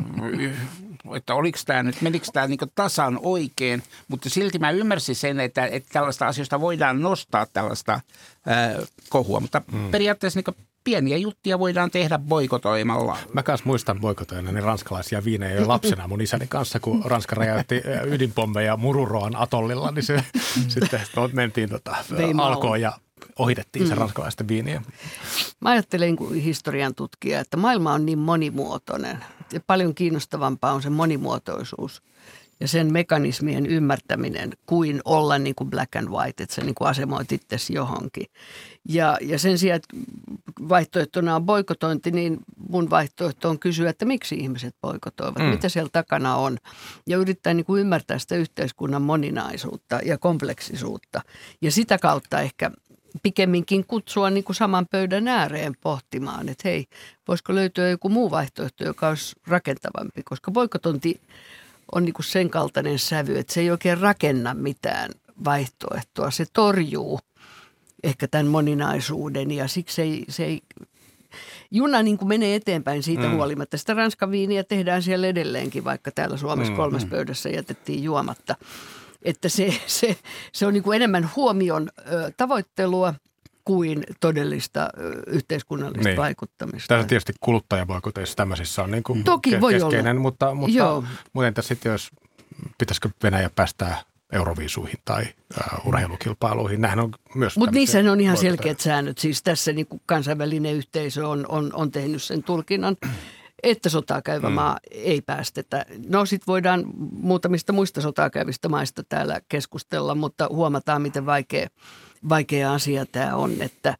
että oliko tämä nyt, menikö tämä niin tasan oikein, mutta silti mä ymmärsin sen, että tällaista asioista voidaan nostaa tällaista kohua, mutta periaatteessa niin pieniä juttuja voidaan tehdä boikotoimalla. Mä kanssa muistan boikotoina niin ranskalaisia viinejä jo lapsena mun isäni kanssa, kun Ranska räjäytti ydinpommeja Mururoan atollilla, niin se sitten mentiin alkoon ja ohitettiin se ranskalaisten viiniä. Mä ajattelen kuin historian tutkija, että maailma on niin monimuotoinen ja paljon kiinnostavampaa on se monimuotoisuus ja sen mekanismien ymmärtäminen kuin olla niin kuin black and white, että sä niin kuin asemoit itsesi johonkin. Ja sen sijaan, että vaihtoehtona on boikotointi, niin mun vaihtoehto on kysyä, että miksi ihmiset boikotoivat, mitä siellä takana on. Ja yrittää niin kuin ymmärtää sitä yhteiskunnan moninaisuutta ja kompleksisuutta ja sitä kautta ehkä pikemminkin kutsua niin kuin saman pöydän ääreen pohtimaan, että hei, voisiko löytyä joku muu vaihtoehto, joka olisi rakentavampi, koska boikotointi on niin kuin sen kaltainen sävy, että se ei oikein rakenna mitään vaihtoehtoa. Se torjuu ehkä tämän moninaisuuden ja siksi se ei juna niin kuin menee eteenpäin siitä huolimatta. Sitä Ranskan viiniä tehdään siellä edelleenkin, vaikka täällä Suomessa 3 pöydässä jätettiin juomatta. Että se on niin kuin enemmän huomion tavoittelua kuin todellista yhteiskunnallista vaikuttamista. Tässä tietysti kuluttajaboikoteissa tämmöisissä on niin kuin toki voi keskeinen, olla. mutta entäs sitten, jos pitäisikö Venäjä päästää Euroviisuihin tai urheilukilpailuihin, nämähän on myös mutta niissä on ihan selkeät säännöt. Siis tässä niin kuin kansainvälinen yhteisö on tehnyt sen tulkinnan, että sotaa käyvä maa ei päästetä. No sit voidaan muutamista muista sotaa käyvistä maista täällä keskustella, mutta huomataan, miten vaikea asia tämä on. Että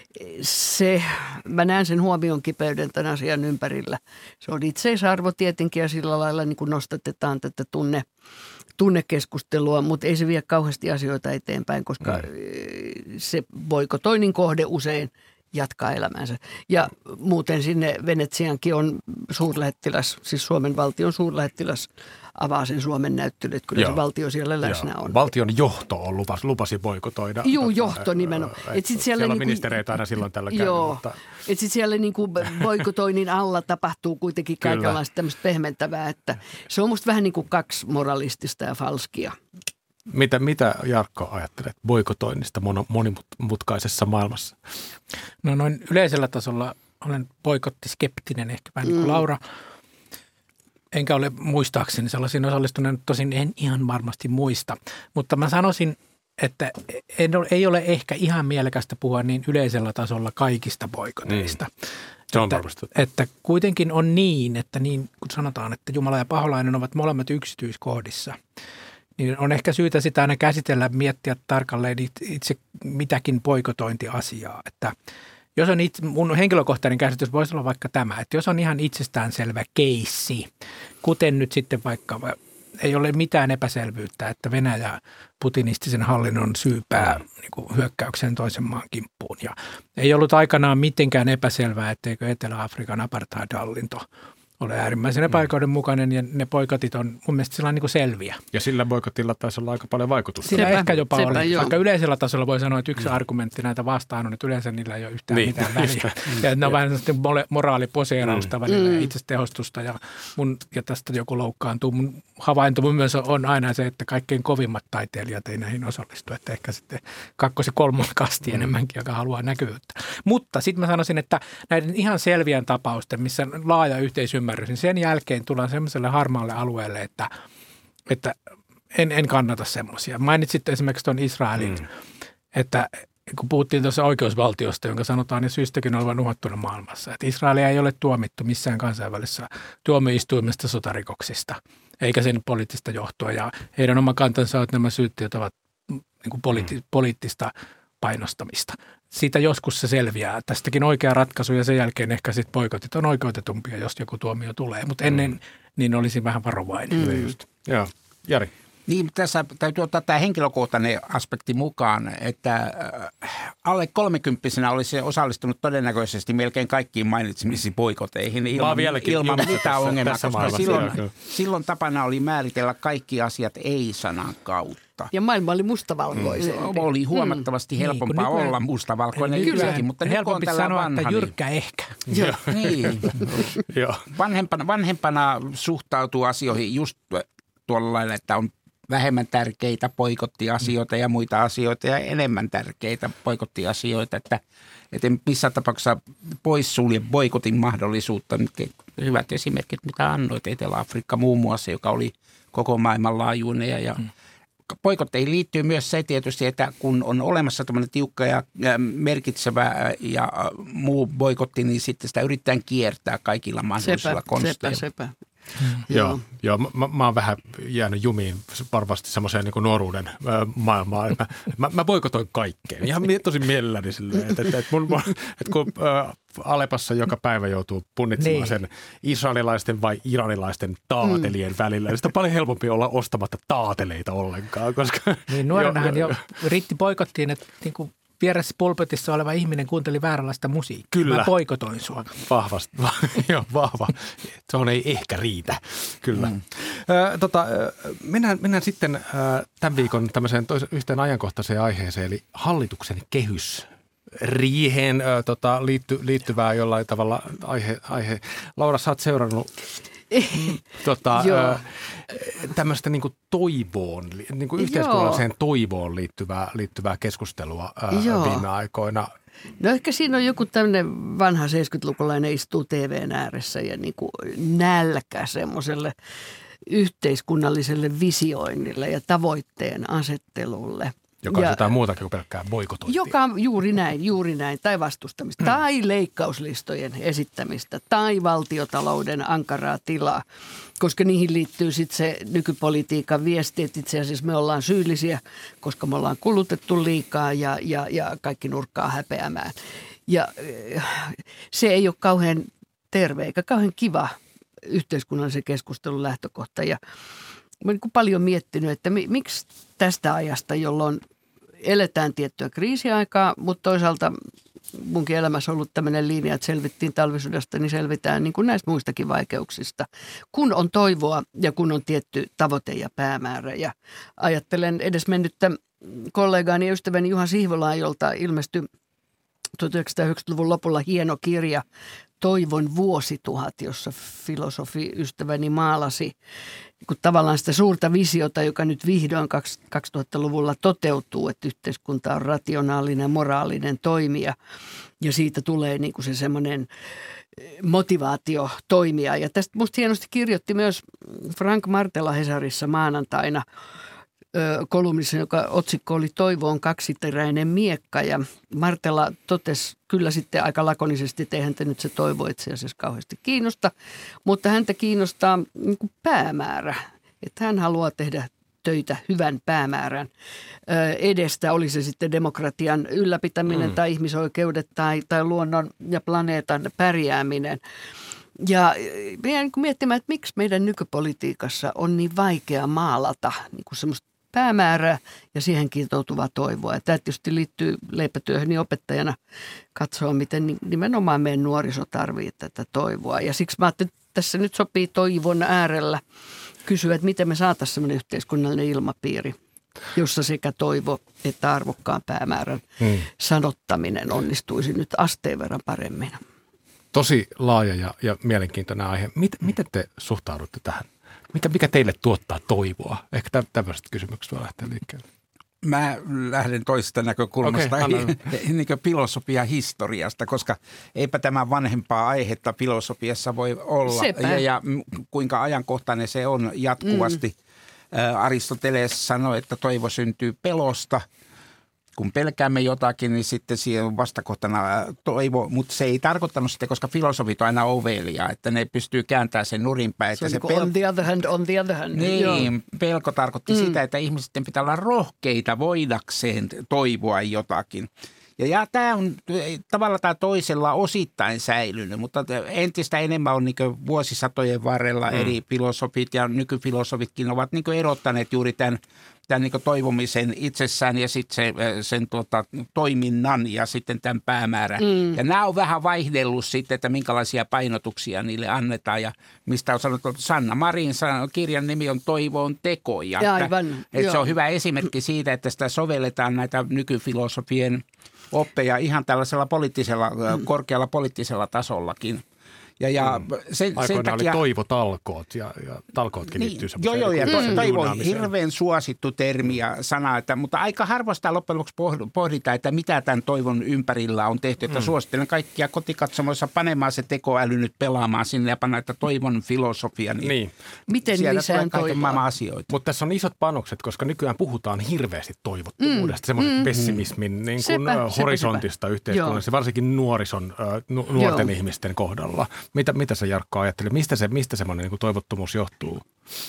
mä näen sen huomion kipeyden tämän asian ympärillä. Se on itseisarvo tietenkin ja sillä lailla niin kuin nostatetaan tätä tunnekeskustelua, mutta ei se vie kauheasti asioita eteenpäin, koska se boikotoinnin kohde usein jatkaa elämäänsä. Ja muuten sinne Venetsiankin on suurlähettiläs, siis Suomen valtion suurlähettiläs avaa sen Suomen näyttely, että kyllä se valtio siellä läsnä on. Valtion johto on lupasi boikotoida. Johto nimenomaan. Siellä on ministereitä aina silloin tällä käynyt. Että sitten siellä niinku boikotoinnin alla tapahtuu kuitenkin kaikenlaista tämmöistä pehmentävää, että se on musta vähän niin kuin 2 moralistista ja falskia. Mitä Jarkko ajattelet boikotoinnista monimutkaisessa maailmassa? No noin yleisellä tasolla olen boikottiskeptinen ehkä vähän niin kuin Laura. Enkä ole muistaakseni sellaisiin osallistuneen, tosin en ihan varmasti muista. Mutta mä sanoisin, että ei ole ehkä ihan mielekästä puhua niin yleisellä tasolla kaikista boikoteista. Se on varmasti. Että kuitenkin on niin, että niin kun sanotaan, että Jumala ja paholainen ovat molemmat yksityiskohdissa, niin on ehkä syytä sitä aina käsitellä, miettiä tarkalleen itse mitäkin boikotointiasiaa. Että jos on mun henkilökohtainen käsitys voisi olla vaikka tämä, että jos on ihan itsestäänselvä keissi, kuten nyt sitten vaikka ei ole mitään epäselvyyttä, että Venäjä putinistisen hallinnon syypää niin kuin hyökkäyksen toisen maan kimppuun. Ja ei ollut aikanaan mitenkään epäselvää, etteikö Etelä-Afrikan apartheid-hallinto ole äärimmäisen epäoikeudenmukainen ja ne boikotit on mun mielestä sillä niin kuin selviä. Ja sillä boikotilla taisi olla aika paljon vaikutusta. Sillä ehkä jopa oli. Vaikka yleisellä tasolla voi sanoa, että yksi argumentti näitä vastaan on, että yleensä niillä ei ole yhtään mitään väliä. Ja ne on vähän moraaliposeerausta välillä ja itsetehostusta. Ja tästä joku loukkaantuu. Mun havainto myös on aina se, että kaikkein kovimmat taiteilijat ei näihin osallistu. Että ehkä sitten kakkos- ja kolmoskasti enemmänkin, joka haluaa näkyvyyttä. Mutta sitten mä sanoisin, että näiden ihan selvien tapausten, missä laaja yhteisymmärrys, niin sen jälkeen tullaan semmoiselle harmaalle alueelle, että en kannata semmoisia. Mainitsit esimerkiksi tuon Israelin, että kun puhuttiin tuossa oikeusvaltiosta, jonka sanotaan niin syystäkin olevan uhattuna maailmassa, että Israelia ei ole tuomittu missään kansainvälisessä tuomioistuimesta sotarikoksista, eikä sen poliittista johtoa. Ja heidän oma kantansa on, että nämä syytteet ovat niin kuin poliittista painostamista. Siitä joskus se selviää. Tästäkin oikea ratkaisu ja sen jälkeen ehkä sitten boikotit on oikeutetumpia, jos joku tuomio tulee. Mutta ennen niin olisin vähän varovainen. Just. Joo. Jari. Niin, tässä täytyy ottaa tämä henkilökohtainen aspekti mukaan, että alle 30-vuotiaana olisi osallistunut todennäköisesti melkein kaikkiin mainitsemisiin boikoteihin ilman mitään ongelmaa, koska silloin tapana oli määritellä kaikki asiat ei-sanan kautta. Ja maailma oli mustavalkoisempi. Oli huomattavasti helpompaa olla mustavalkoinen yksinkin, mutta helpompi sanoa, että jyrkkä ehkä. Niin. Vanhempana suhtautuu asioihin just tuolla lailla, että on vähemmän tärkeitä boikottiasioita ja muita asioita ja enemmän tärkeitä boikottiasioita, että en missään tapauksessa poissulje boikotin mahdollisuutta. Hyvät esimerkit, mitä annoit, Etelä-Afrikka muun muassa, joka oli koko maailman laajuinen ja boikotteihin liittyy myös se tietysti, että kun on olemassa tämmöinen tiukka ja merkitsevä ja muu boikotti, niin sitten sitä yritetään kiertää kaikilla mahdollisilla konsteilla. Sepä. Joo, mä oon vähän jäänyt jumiin varmasti semmoiseen niin kuin nuoruuden maailmaan. Mä boikotoin kaikkeen. Ihan tosi mielelläni silleen, että kun Alepassa joka päivä joutuu punnitsemaan sen israelilaisten vai iranilaisten taatelien välillä, niin sitä on paljon helpompi olla ostamatta taateleita ollenkaan. Koska niin nuorenahan jo riitti boikottiin, että niin kuin vieressä pulpetissa oleva ihminen kuunteli vääränlaista musiikkia. Kyllä. Mä boikotoin sua. Vahvasti. Joo, vahva. Se on ei ehkä riitä. Kyllä. Mennään sitten tämän viikon tämmöiseen yhteen ajankohtaiseen aiheeseen, eli hallituksen kehys. Riiheen liittyvää jollain tavalla aihe. Laura, sä oot seurannut tämmöistä niin kuin toivoon, niin kuin yhteiskunnalliseen toivoon liittyvää keskustelua viime aikoina. No ehkä siinä on joku tämmöinen vanha 70-lukulainen istuu TV:n ääressä ja niin kuin nälkä semmoiselle yhteiskunnalliselle visioinnille ja tavoitteen asettelulle. Joka on jotain muutakin kuin pelkkää boikotointia. Joka on juuri näin, tai vastustamista, tai leikkauslistojen esittämistä, tai valtiotalouden ankaraa tilaa, koska niihin liittyy sitten se nykypolitiikan viesti, että itse asiassa me ollaan syyllisiä, koska me ollaan kulutettu liikaa ja kaikki nurkkaa häpeämään. Ja se ei ole kauhean terve eikä kauhean kiva yhteiskunnallisen keskustelun lähtökohta. Ja mä olen paljon miettinyt, että miksi tästä ajasta, jolloin eletään tiettyä kriisiaikaa, mutta toisaalta munkin elämässä on ollut tämmöinen linja, että selvittiin talvisodasta, niin selvitään niin kuin näistä muistakin vaikeuksista, kun on toivoa ja kun on tietty tavoite ja päämäärä. Ja ajattelen edesmennyttä kollegaani ja ystäväni Juha Sihvolaa, jolta ilmestyi 1990-luvun lopulla hieno kirja Toivon vuosituhat, jossa filosofi ystäväni maalasi kun tavallaan sitä suurta visiota, joka nyt vihdoin 2000-luvulla toteutuu, että yhteiskunta on rationaalinen, moraalinen toimija ja siitä tulee niin kuin se semmoinen motivaatio toimia. Ja tästä musta hienosti kirjoitti myös Frank Martela Hesarissa maanantaina kolumnissa, joka otsikko oli Toivo on kaksiteräinen miekka, ja Martela totesi kyllä sitten aika lakonisesti, että eihän nyt se toivo itse asiassa kauheasti kiinnosta, mutta häntä kiinnostaa niin kuin päämäärä, että hän haluaa tehdä töitä hyvän päämäärän edestä, oli se sitten demokratian ylläpitäminen tai ihmisoikeudet tai luonnon ja planeetan pärjääminen. Ja meidän miettimään, että miksi meidän nykypolitiikassa on niin vaikea maalata niin kuin semmoista päämäärää ja siihen kiintoutuvaa toivoa. Ja tämä tietysti liittyy leipätyöhöni opettajana katsoa, miten nimenomaan meidän nuoriso tarvitsee tätä toivoa. Ja siksi mä ajattelin, että tässä nyt sopii toivon äärellä kysyä, että miten me saataisiin sellainen yhteiskunnallinen ilmapiiri, jossa sekä toivo että arvokkaan päämäärän sanottaminen onnistuisi nyt asteen verran paremmin. Tosi laaja ja mielenkiintoinen aihe. Miten te suhtaudutte tähän? Mikä teille tuottaa toivoa? Ehkä tämmöisestä kysymyksestä voi lähteä liikkeelle. Mä lähden toisesta näkökulmasta, niin kuin filosofia historiasta, koska eipä tämä vanhempaa aihetta filosofiassa voi olla. Ja kuinka ajankohtainen se on jatkuvasti. Aristoteles sanoi, että toivo syntyy pelosta. Kun pelkäämme jotakin, niin sitten siihen on vastakohtana toivo, mutta se ei tarkoittanut sitä, koska filosofit on aina ovelia, että ne pystyy kääntämään sen nurinpäin. Se on on the other hand. Niin, pelko tarkoitti sitä, että ihmisten pitää olla rohkeita voidakseen toivoa jotakin. Ja tämä on tavallaan tämä toisella osittain säilynyt, mutta entistä enemmän on niin vuosisatojen varrella eri filosofit ja nykyfilosofitkin ovat niin erottaneet juuri tämän niin toivomisen itsessään ja sitten sen toiminnan ja sitten tämän päämäärän. Ja nämä on vähän vaihdellut sitten, että minkälaisia painotuksia niille annetaan ja mistä on sanottu, Sanna Marin kirjan nimi on Toivoon tekoja. Että se on hyvä esimerkki siitä, että sitä sovelletaan näitä nykyfilosofien oppeja ihan tällaisella korkealla poliittisella tasollakin. Sen takia oli toivotalkoot ja talkootkin liittyy semmoiseen. Joo, ja toivo on hirveän suosittu termi ja sana, mutta aika harvoin loppujen lopuksi pohditaan, että mitä tämän toivon ympärillä on tehty. Että suosittelen kaikkia kotikatsomoissa panemaan se tekoäly nyt pelaamaan sinne ja panna, että toivon filosofia. Niin. Miten lisään toivoa? Asioita. Mutta tässä on isot panokset, koska nykyään puhutaan hirveästi toivottomuudesta, semmoisen pessimismin niin kuin horisontista yhteiskunnassa, varsinkin nuorten ihmisten kohdalla. Mitä sä, Jarkko, ajattelet? Mistä semmoinen niin kuin toivottomuus johtuu?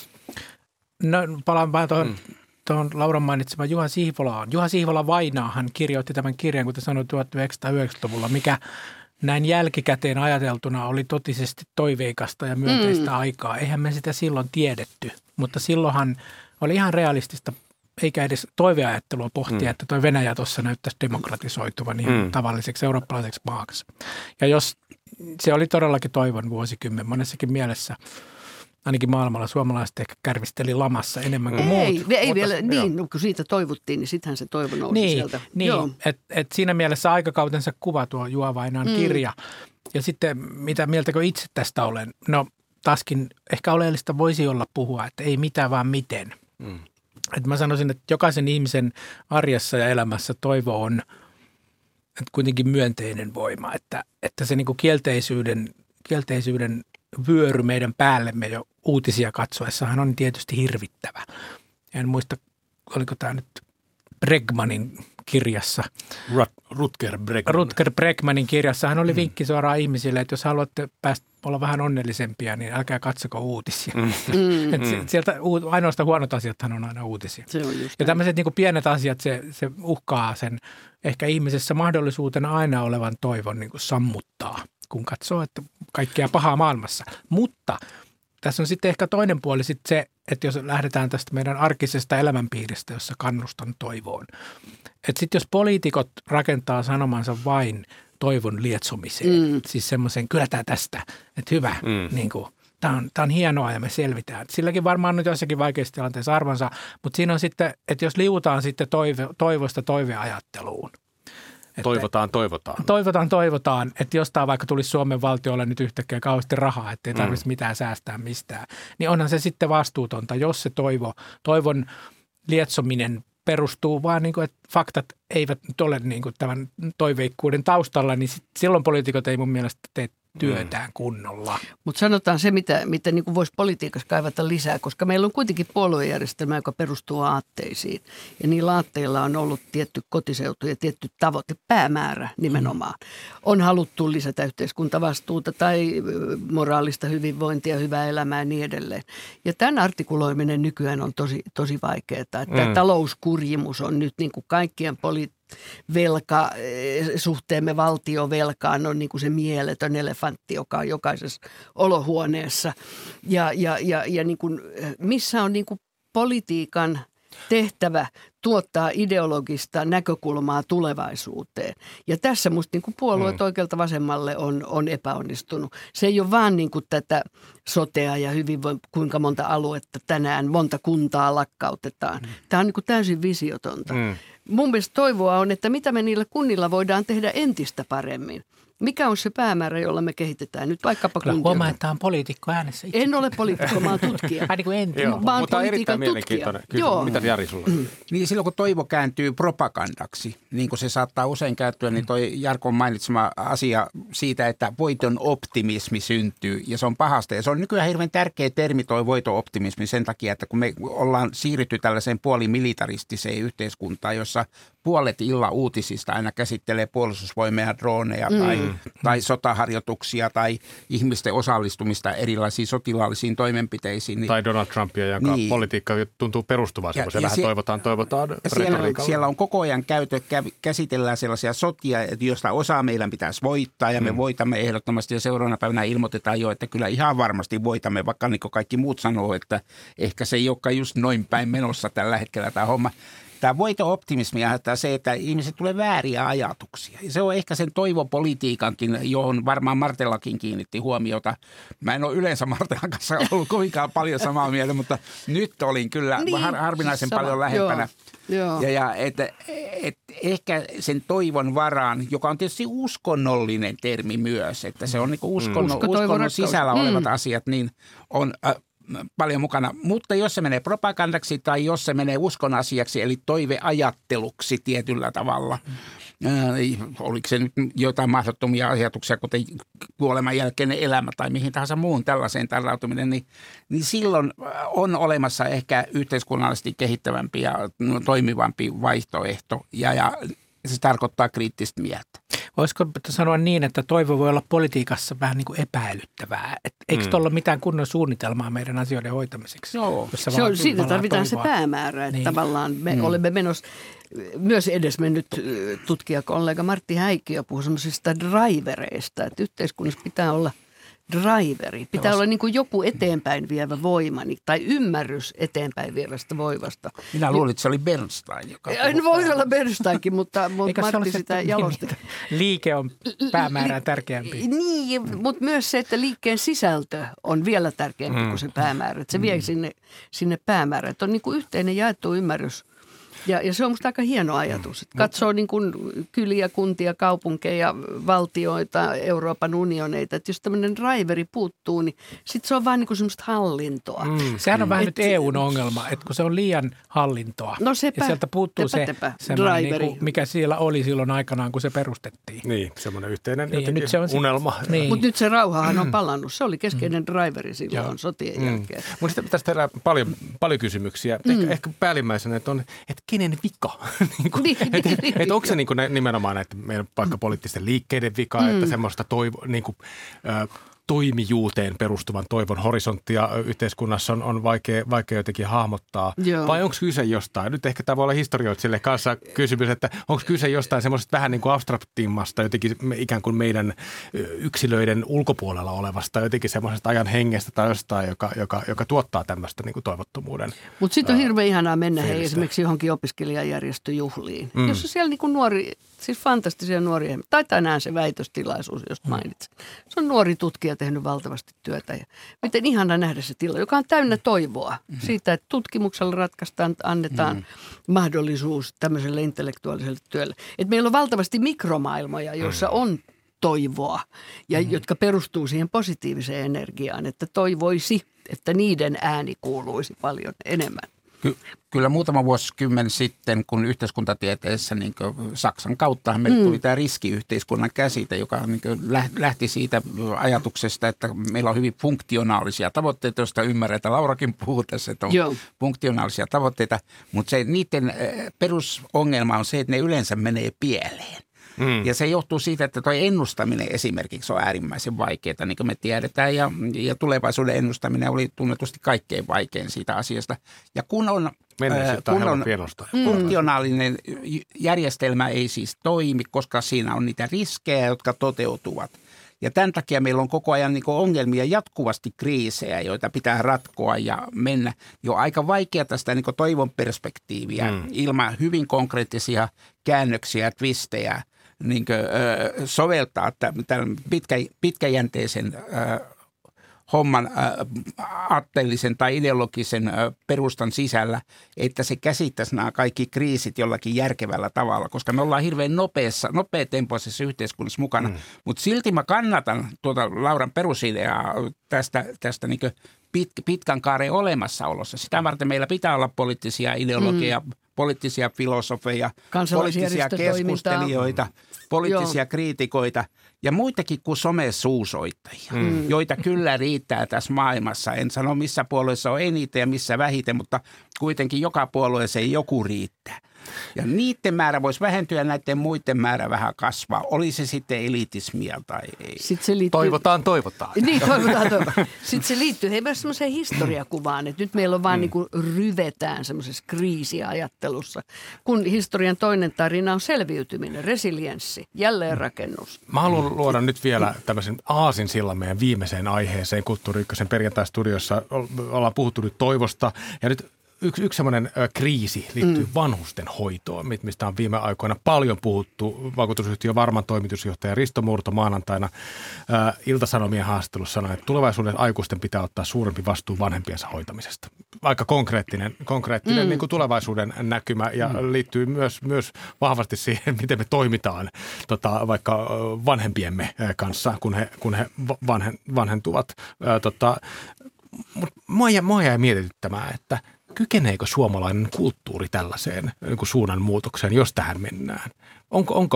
No palaan vähän tuohon Lauran mainitsemaan Juha Sihvolaan. Juha Sihvola Vainaahan kirjoitti tämän kirjan, kuten sanoin, 1990-luvulla, mikä näin jälkikäteen ajateltuna oli totisesti toiveikasta ja myönteistä aikaa. Eihän me sitä silloin tiedetty, mutta silloinhan oli ihan realistista, eikä edes toiveajattelua pohtia, että toi Venäjä tuossa näyttäisi demokratisoituvan ihan tavalliseksi eurooppalaiseksi maaksi. Ja jos se oli todellakin toivon vuosikymmen monessakin mielessä. Ainakin maailmalla suomalaiset ehkä kärvisteli lamassa enemmän kuin muut. Ei vielä niin, kun siitä toivottiin, niin sittenhän se toivo nousi sieltä. Niin, että siinä mielessä aikakautensa kuva tuo Juha Vainaan kirja. Ja sitten mitä mieltäkö itse tästä olen? No taaskin ehkä oleellista voisi olla puhua, että ei mitä vaan miten. Että mä sanoisin, että jokaisen ihmisen arjessa ja elämässä toivo on kuitenkin myönteinen voima, että se niin kuin kielteisyyden vyöry meidän päällemme jo uutisia katsoessahan on tietysti hirvittävä. En muista, oliko tämä nyt Bregmanin kirjassa. Rutger Bregmanin kirjassa hän oli vinkki suoraan ihmisille, että jos haluatte olla vähän onnellisempia, niin älkää katsoko uutisia. Sieltä ainoastaan huonot asiathan on aina uutisia. Ja tämmöiset niin kuin pienet asiat, se uhkaa sen ehkä ihmisessä mahdollisuutena aina olevan toivon niin kuin sammuttaa, kun katsoo, että kaikkea pahaa maailmassa. Mutta tässä on sitten ehkä toinen puoli sitten se, että jos lähdetään tästä meidän arkisesta elämänpiiristä, jossa kannustan toivoon. Että sitten jos poliitikot rakentaa sanomansa vain toivon lietsomiseen, siis semmoisen kyllä tämä tästä, että hyvä, niin kuin, tämä on hienoa ja me selvitään. Silläkin varmaan nyt jossakin vaikeissa tilanteissa arvonsa, mutta siinä on sitten, että jos liuutaan sitten toivosta toiveajatteluun. Toivotaan, että jostain vaikka tulisi Suomen valtiolle nyt yhtäkkiä kauheasti rahaa, ettei tarvitsisi mitään säästää mistään, niin onhan se sitten vastuutonta, jos se toivon lietsominen perustuu vaan niin kuin, että faktat eivät nyt ole niin kuin tämän toiveikkuuden taustalla, niin silloin poliitikot ei mun mielestä tee työtään kunnolla. Mutta sanotaan se, mitä niin kuin voisi politiikassa kaivata lisää, koska meillä on kuitenkin puoluejärjestelmä, joka perustuu aatteisiin. Ja niillä aatteilla on ollut tietty kotiseutu ja tietty tavoite, päämäärä nimenomaan. On haluttu lisätä yhteiskuntavastuuta tai moraalista hyvinvointia, hyvää elämää ja niin edelleen. Ja tämän artikuloiminen nykyään on tosi vaikeaa. Tämä talouskurjimus on nyt niin kuin kaikkien suhteemme valtiovelkaan on niin kuin se mieletön elefantti, joka on jokaisessa olohuoneessa. Ja niin kuin, missä on niin kuin politiikan tehtävä tuottaa ideologista näkökulmaa tulevaisuuteen. Ja tässä musta niin kuin puolueet oikealta vasemmalle on epäonnistunut. Se ei ole vaan niin kuin tätä sotea ja kuinka monta aluetta tänään, monta kuntaa lakkautetaan. Tämä on niin kuin täysin visiotonta. Mun mielestä toivoa on, että mitä me niillä kunnilla voidaan tehdä entistä paremmin. Mikä on se päämäärä, jolla me kehitetään nyt vaikkapa kuntia? Huomaa, että on poliitikko äänessä. En ole poliitikko, mä oon tutkija. Niin kuin entinen. Mä oon mutta on erittäin mielenkiintoinen. Mitä Jari sulla? Niin silloin kun toivo kääntyy propagandaksi, niin kuin se saattaa usein kääntyä, niin toi Jarkon mainitsema asia siitä, että voiton optimismi syntyy ja se on pahasta. Ja se on nykyään hirveän tärkeä termi toi voiton optimismi sen takia, että kun me ollaan siirrytty tällaiseen puolimilitaristiseen yhteiskuntaan, jossa puolet illan uutisista aina käsittelee puolustusvoimia, droneja tai sotaharjoituksia tai ihmisten osallistumista erilaisiin sotilaallisiin toimenpiteisiin. Tai Donald Trumpia, jonka politiikka tuntuu perustuvan semmoiseen vähän toivotaan retoriikalla. Siellä on koko ajan käsitellään sellaisia sotia, joista osa meidän pitäisi voittaa ja me voitamme ehdottomasti ja seuraavana päivänä ilmoitetaan jo, että kyllä ihan varmasti voitamme, vaikka niin kuin kaikki muut sanoo, että ehkä se ei olekaan just noin päin menossa tällä hetkellä tämä homma. Tämä voito-optimismi aiheuttaa se, että ihmiset tulee vääriä ajatuksia. Ja se on ehkä sen toivopolitiikankin, johon varmaan Martellakin kiinnitti huomiota. Mä en ole yleensä Martelan kanssa ollut kovinkaan paljon samaa mieltä, mutta nyt olin kyllä harvinaisen paljon lähempänä. Ja ehkä sen toivon varaan, joka on tietysti uskonnollinen termi myös, että se on niin kuin uskonnon sisällä olevat asiat, niin on paljon mukana. Mutta jos se menee propagandaksi tai jos se menee uskon asiaksi, eli toiveajatteluksi tietyllä tavalla, oliko se nyt jotain mahdottomia ajatuksia, kuten kuoleman jälkeinen elämä tai mihin tahansa muun tällaiseen tarrautuminen, niin silloin on olemassa ehkä yhteiskunnallisesti kehittävämpi ja toimivampi vaihtoehto ja se tarkoittaa kriittistä mieltä. Voisiko sanoa niin, että toivo voi olla politiikassa vähän niin kuin epäilyttävää? Eikö tuolla ole mitään kunnon suunnitelmaa meidän asioiden hoitamiseksi? Joo, siitä tarvitaan se päämäärä, että tavallaan me olemme menossa. Myös edesmennyt tutkijakollega Martti Häikkiö puhui semmoisista drivereista, että yhteiskunnassa pitää olla driveri. Pitää olla niin kuin joku eteenpäin vievä voima tai ymmärrys eteenpäin vievästä voimasta. Minä luulin, että se oli Bernstein. Voi olla Bernsteinkin, mutta Martti sitä jalosti. Liike on päämäärää tärkeämpi. Niin, mutta myös se, että liikkeen sisältö on vielä tärkeämpi kuin se päämäärä. Että se vie sinne päämäärään. Että on niin kuin yhteinen jaettu ymmärrys. Ja se on musta aika hieno ajatus. Että katsoo niin kuin kyliä, kuntia, kaupunkeja, valtioita, Euroopan unioneita. Että jos tämmöinen driveri puuttuu, niin sitten se on vaan niin kuin semmoista hallintoa. Sehän on vähän nyt EUn ongelma, että kun se on liian hallintoa. No sepä, ja sieltä puuttuu se semmoinen, niin kuin, mikä siellä oli silloin aikanaan, kun se perustettiin. Niin, semmoinen yhteinen nyt se on unelma. Niin. Mutta nyt se rauhahan on palannut. Se oli keskeinen driveri silloin sotien jälkeen. Mun tästä herää paljon kysymyksiä. Ehkä päällimmäisenä, että kenen vika? Että onko se niin kuin nimenomaan että meidän vaikka poliittisten liikkeiden vika, että semmoista toimijuuteen perustuvan toivon horisonttia yhteiskunnassa on vaikea jotenkin hahmottaa. Joo. Vai onko kyse jostain? Nyt ehkä tämä voi olla historioitsille kanssa kysymys, että onko kyse jostain semmoisesta vähän niin kuin abstraktimmasta, jotenkin ikään kuin meidän yksilöiden ulkopuolella olevasta, jotenkin semmoisesta ajan hengestä tai jostain, joka tuottaa tämmöistä niin kuin toivottomuuden. Mutta sitten on hirveän ihanaa mennä esimerkiksi johonkin opiskelijajärjestöjuhliin, jossa siellä niin kuin nuori, siis fantastisia nuoria, taitaa nähdä se väitöstilaisuus, josta mainitsin. Se on nuori tutkija tehnyt valtavasti työtä ja miten ihana nähdä se tila, joka on täynnä toivoa siitä, että tutkimuksella ratkaistaan, annetaan mahdollisuus tämmöiselle intellektuaaliselle työlle. Että meillä on valtavasti mikromaailmoja, joissa on toivoa ja jotka perustuu siihen positiiviseen energiaan, että toivoisi, että niiden ääni kuuluisi paljon enemmän. Kyllä muutama vuosikymmen sitten, kun yhteiskuntatieteessä niin Saksan kauttahan meille tuli tämä riskiyhteiskunnan käsite, joka niin lähti siitä ajatuksesta, että meillä on hyvin funktionaalisia tavoitteita, joista ymmärrän, että Laurakin puhuu tässä, että on funktionaalisia tavoitteita, mutta niiden perusongelma on se, että ne yleensä menee pieleen. Ja se johtuu siitä, että tuo ennustaminen esimerkiksi on äärimmäisen vaikeaa, niin kuin me tiedetään, ja tulevaisuuden ennustaminen oli tunnetusti kaikkein vaikein siitä asiasta. Ja kun on funktionaalinen järjestelmä ei siis toimi, koska siinä on niitä riskejä, jotka toteutuvat. Ja tämän takia meillä on koko ajan niin kuin ongelmia, jatkuvasti kriisejä, joita pitää ratkoa ja mennä. Jo aika vaikea tästä niin kuin toivon perspektiiviä ilman hyvin konkreettisia käännöksiä, twistejä, niin kuin, soveltaa tämän pitkäjänteisen homman aatteellisen tai ideologisen perustan sisällä, että se käsittäisi nämä kaikki kriisit jollakin järkevällä tavalla, koska me ollaan hirveän nopeatempoisessa yhteiskunnassa mukana. Mutta silti mä kannatan tuota Lauran perusideaa tästä niin kuin pitkän kaaren olemassaolossa. Sitä varten meillä pitää olla poliittisia ideologeja, poliittisia filosofeja, poliittisia keskustelijoita, poliittisia kriitikoita ja muitakin kuin somesuusoittajia, joita kyllä riittää tässä maailmassa. En sano missä puolueessa on eniten ja missä vähiten, mutta kuitenkin joka puolueessa joku riittää. Ja niiden määrä voisi vähentyä ja näiden muiden määrä vähän kasvaa. Oli se sitten elitismia tai ei. Toivotaan. Niin, toivotaan. Sitten se liittyy myös semmoiseen historiakuvaan, että nyt meillä on vaan niin kuin ryvetään semmoisessa kriisiajattelussa, kun historian toinen tarina on selviytyminen, resilienssi, jälleenrakennus. Mä haluan luoda nyt vielä tämmöisen aasinsillan meidän viimeiseen aiheeseen Kulttuuri Ykkösen perjantai-studiossa. Ollaan puhuttu nyt toivosta ja nyt Yksi semmoinen kriisi liittyy vanhusten hoitoon, mistä on viime aikoina paljon puhuttu. Vakuutusyhtiön Varman toimitusjohtaja Risto Murto maanantaina Ilta-Sanomien haastattelussa sanoi, että tulevaisuuden aikuisten pitää ottaa suurempi vastuu vanhempiensa hoitamisesta. Aika konkreettinen niin kuin tulevaisuuden näkymä ja liittyy myös vahvasti siihen, miten me toimitaan vaikka vanhempiemme kanssa, kun he vanhentuvat. Mua jäi mietityttämään, että kykeneekö suomalainen kulttuuri tällaiseen niin kuin suunnanmuutokseen, jos tähän mennään? Onko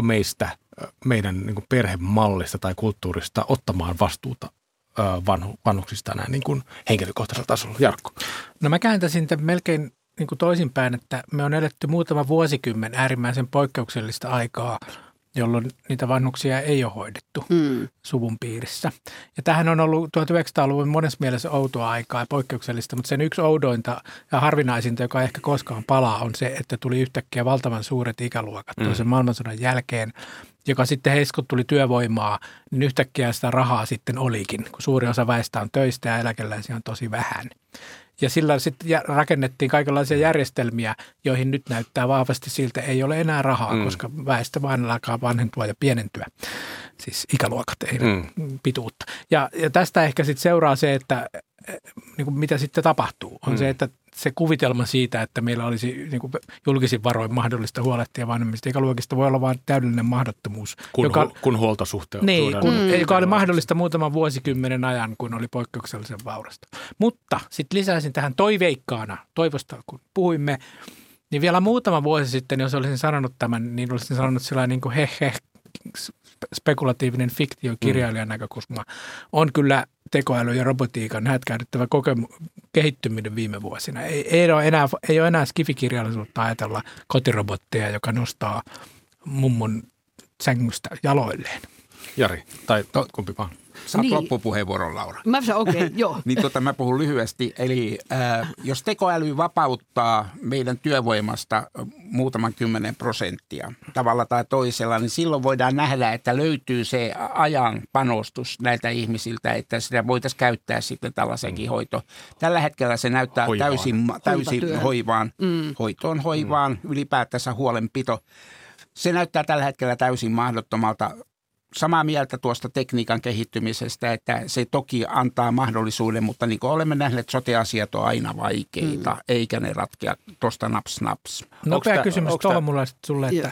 meidän niin kuin perhemallista tai kulttuurista ottamaan vastuuta vanhuksista näin niin kuin henkilökohtaisella tasolla? Jarkko? No mä kääntäisin tämän melkein niin kuin toisinpäin, että me on eletty muutama vuosikymmen äärimmäisen poikkeuksellista aikaa, jolloin niitä vanhuksia ei ole hoidettu suvun piirissä. Ja tämähän on ollut 1900-luvun monessa mielessä outoa aikaa ja poikkeuksellista, mutta sen yksi oudointa ja harvinaisinta, joka ehkä koskaan palaa, on se, että tuli yhtäkkiä valtavan suuret ikäluokat toisen maailmansodan jälkeen, joka sitten heistä, kun tuli työvoimaa, niin yhtäkkiä sitä rahaa sitten olikin, kun suuri osa väestä on töistä ja eläkeläisiä on tosi vähän. Ja sillä sitten rakennettiin kaikenlaisia järjestelmiä, joihin nyt näyttää vahvasti siltä, ei ole enää rahaa, koska väestö vain alkaa vanhentua ja pienentyä. Siis ikäluokat, ei pituutta. Ja tästä ehkä sitten seuraa se, että niin kuin mitä sitten tapahtuu, on se, että se kuvitelma siitä, että meillä olisi niin kuin julkisin varoin mahdollista huolehtia vanhemmista ikäluokista, voi olla vain täydellinen mahdottomuus. Kun huoltosuhteen. Niin, joka oli mahdollista muutaman vuosikymmenen ajan, kun oli poikkeuksellisen vaurasta. Mutta sitten lisäisin tähän toivosta, kun puhuimme, niin vielä muutama vuosi sitten, jos olisin sanonut tämän, niin olisin sanonut sellainen niin kuin spekulatiivinen fiktio kirjailijan näkökulma on kyllä tekoäly ja robotiikan hätkähdyttävä kehittyminen viime vuosina. Ei ole enää skifikirjallisuutta ajatella kotirobotteja, joka nostaa mummon sängystä jaloilleen. Jari, tai kumpi vaan. Saat loppupuheenvuoron, Laura. Joo. Niin mä puhun lyhyesti. Eli jos tekoäly vapauttaa meidän työvoimasta muutaman 10% tavalla tai toisella, niin silloin voidaan nähdä, että löytyy se ajan panostus näiltä ihmisiltä, että sitä voitaisiin käyttää sitten tällaisenkin hoitoon. Tällä hetkellä se näyttää täysin hoivaan, hoivaan, ylipäätänsä huolenpito. Se näyttää tällä hetkellä täysin mahdottomalta. Samaa mieltä tuosta tekniikan kehittymisestä, että se toki antaa mahdollisuuden, mutta niin kuin olemme nähneet, sote-asiat on aina vaikeita, eikä ne ratkea tuosta naps. Nopea kysymys tuohon mulle sulle, että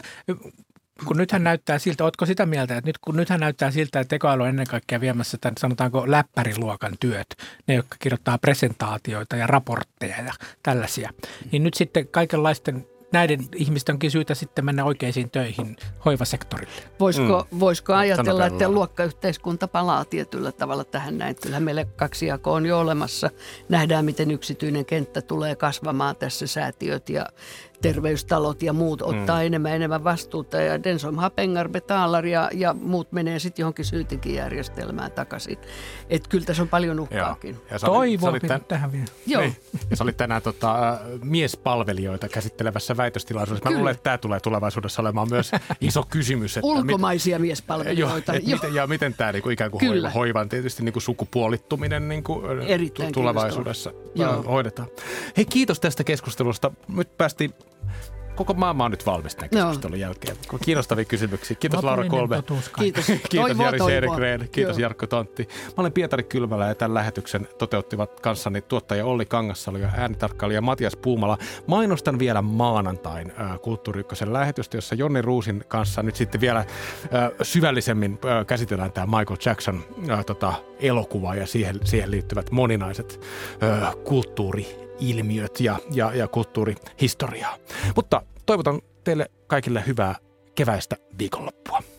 kun nythän näyttää siltä, ootko sitä mieltä, että nythän näyttää siltä, että tekoäly on ennen kaikkea viemässä tämän, sanotaanko läppäriluokan työt, ne jotka kirjoittaa presentaatioita ja raportteja ja tällaisia, niin nyt sitten kaikenlaisten näiden ihmisten onkin syytä sitten mennä oikeisiin töihin hoivasektorille. Voisiko ajatella, että luokkayhteiskunta palaa tietyllä tavalla tähän näin? Kyllähän meille kaksijako on jo olemassa. Nähdään, miten yksityinen kenttä tulee kasvamaan tässä, säätiöt ja terveystalot ja muut ottaa enemmän vastuuta ja Densom Hapengar, Betalar ja muut menee sitten johonkin syytekijärjestelmään takaisin. Että kyllä tässä on paljon uhkaakin. Toivoa tähän vielä. Joo. Niin. Ja sä olit tänään miespalvelijoita käsittelevässä väitöstilaisuudessa. Mä luulen, että tämä tulee tulevaisuudessa olemaan myös iso kysymys. Että ulkomaisia miespalvelijoita. Miten tämä niinku ikään kuin hoivan tietysti niinku sukupuolittuminen niinku tulevaisuudessa hoidetaan. Hei, kiitos tästä keskustelusta. Nyt päästiin, koko maailma on nyt valmis tämän keskustelun jälkeen. Kiinnostavia kysymyksiä. Kiitos Laura Kolbe. Kiitos. Kiitos Jari Sedegreen. Kiitos Jarkko Tontti. Mä olen Pietari Kylmälä ja tämän lähetyksen toteuttivat kanssani tuottaja Olli Kangassalo ja äänitarkkailija Matias Puumala. Mainostan vielä maanantain Kulttuuri Ykkösen lähetystä, jossa Jonni Ruusin kanssa nyt sitten vielä syvällisemmin käsitellään tämä Michael Jackson elokuva ja siihen liittyvät moninaiset kulttuuri-ilmiöt ja kulttuurihistoriaa. Mutta toivotan teille kaikille hyvää keväistä viikonloppua.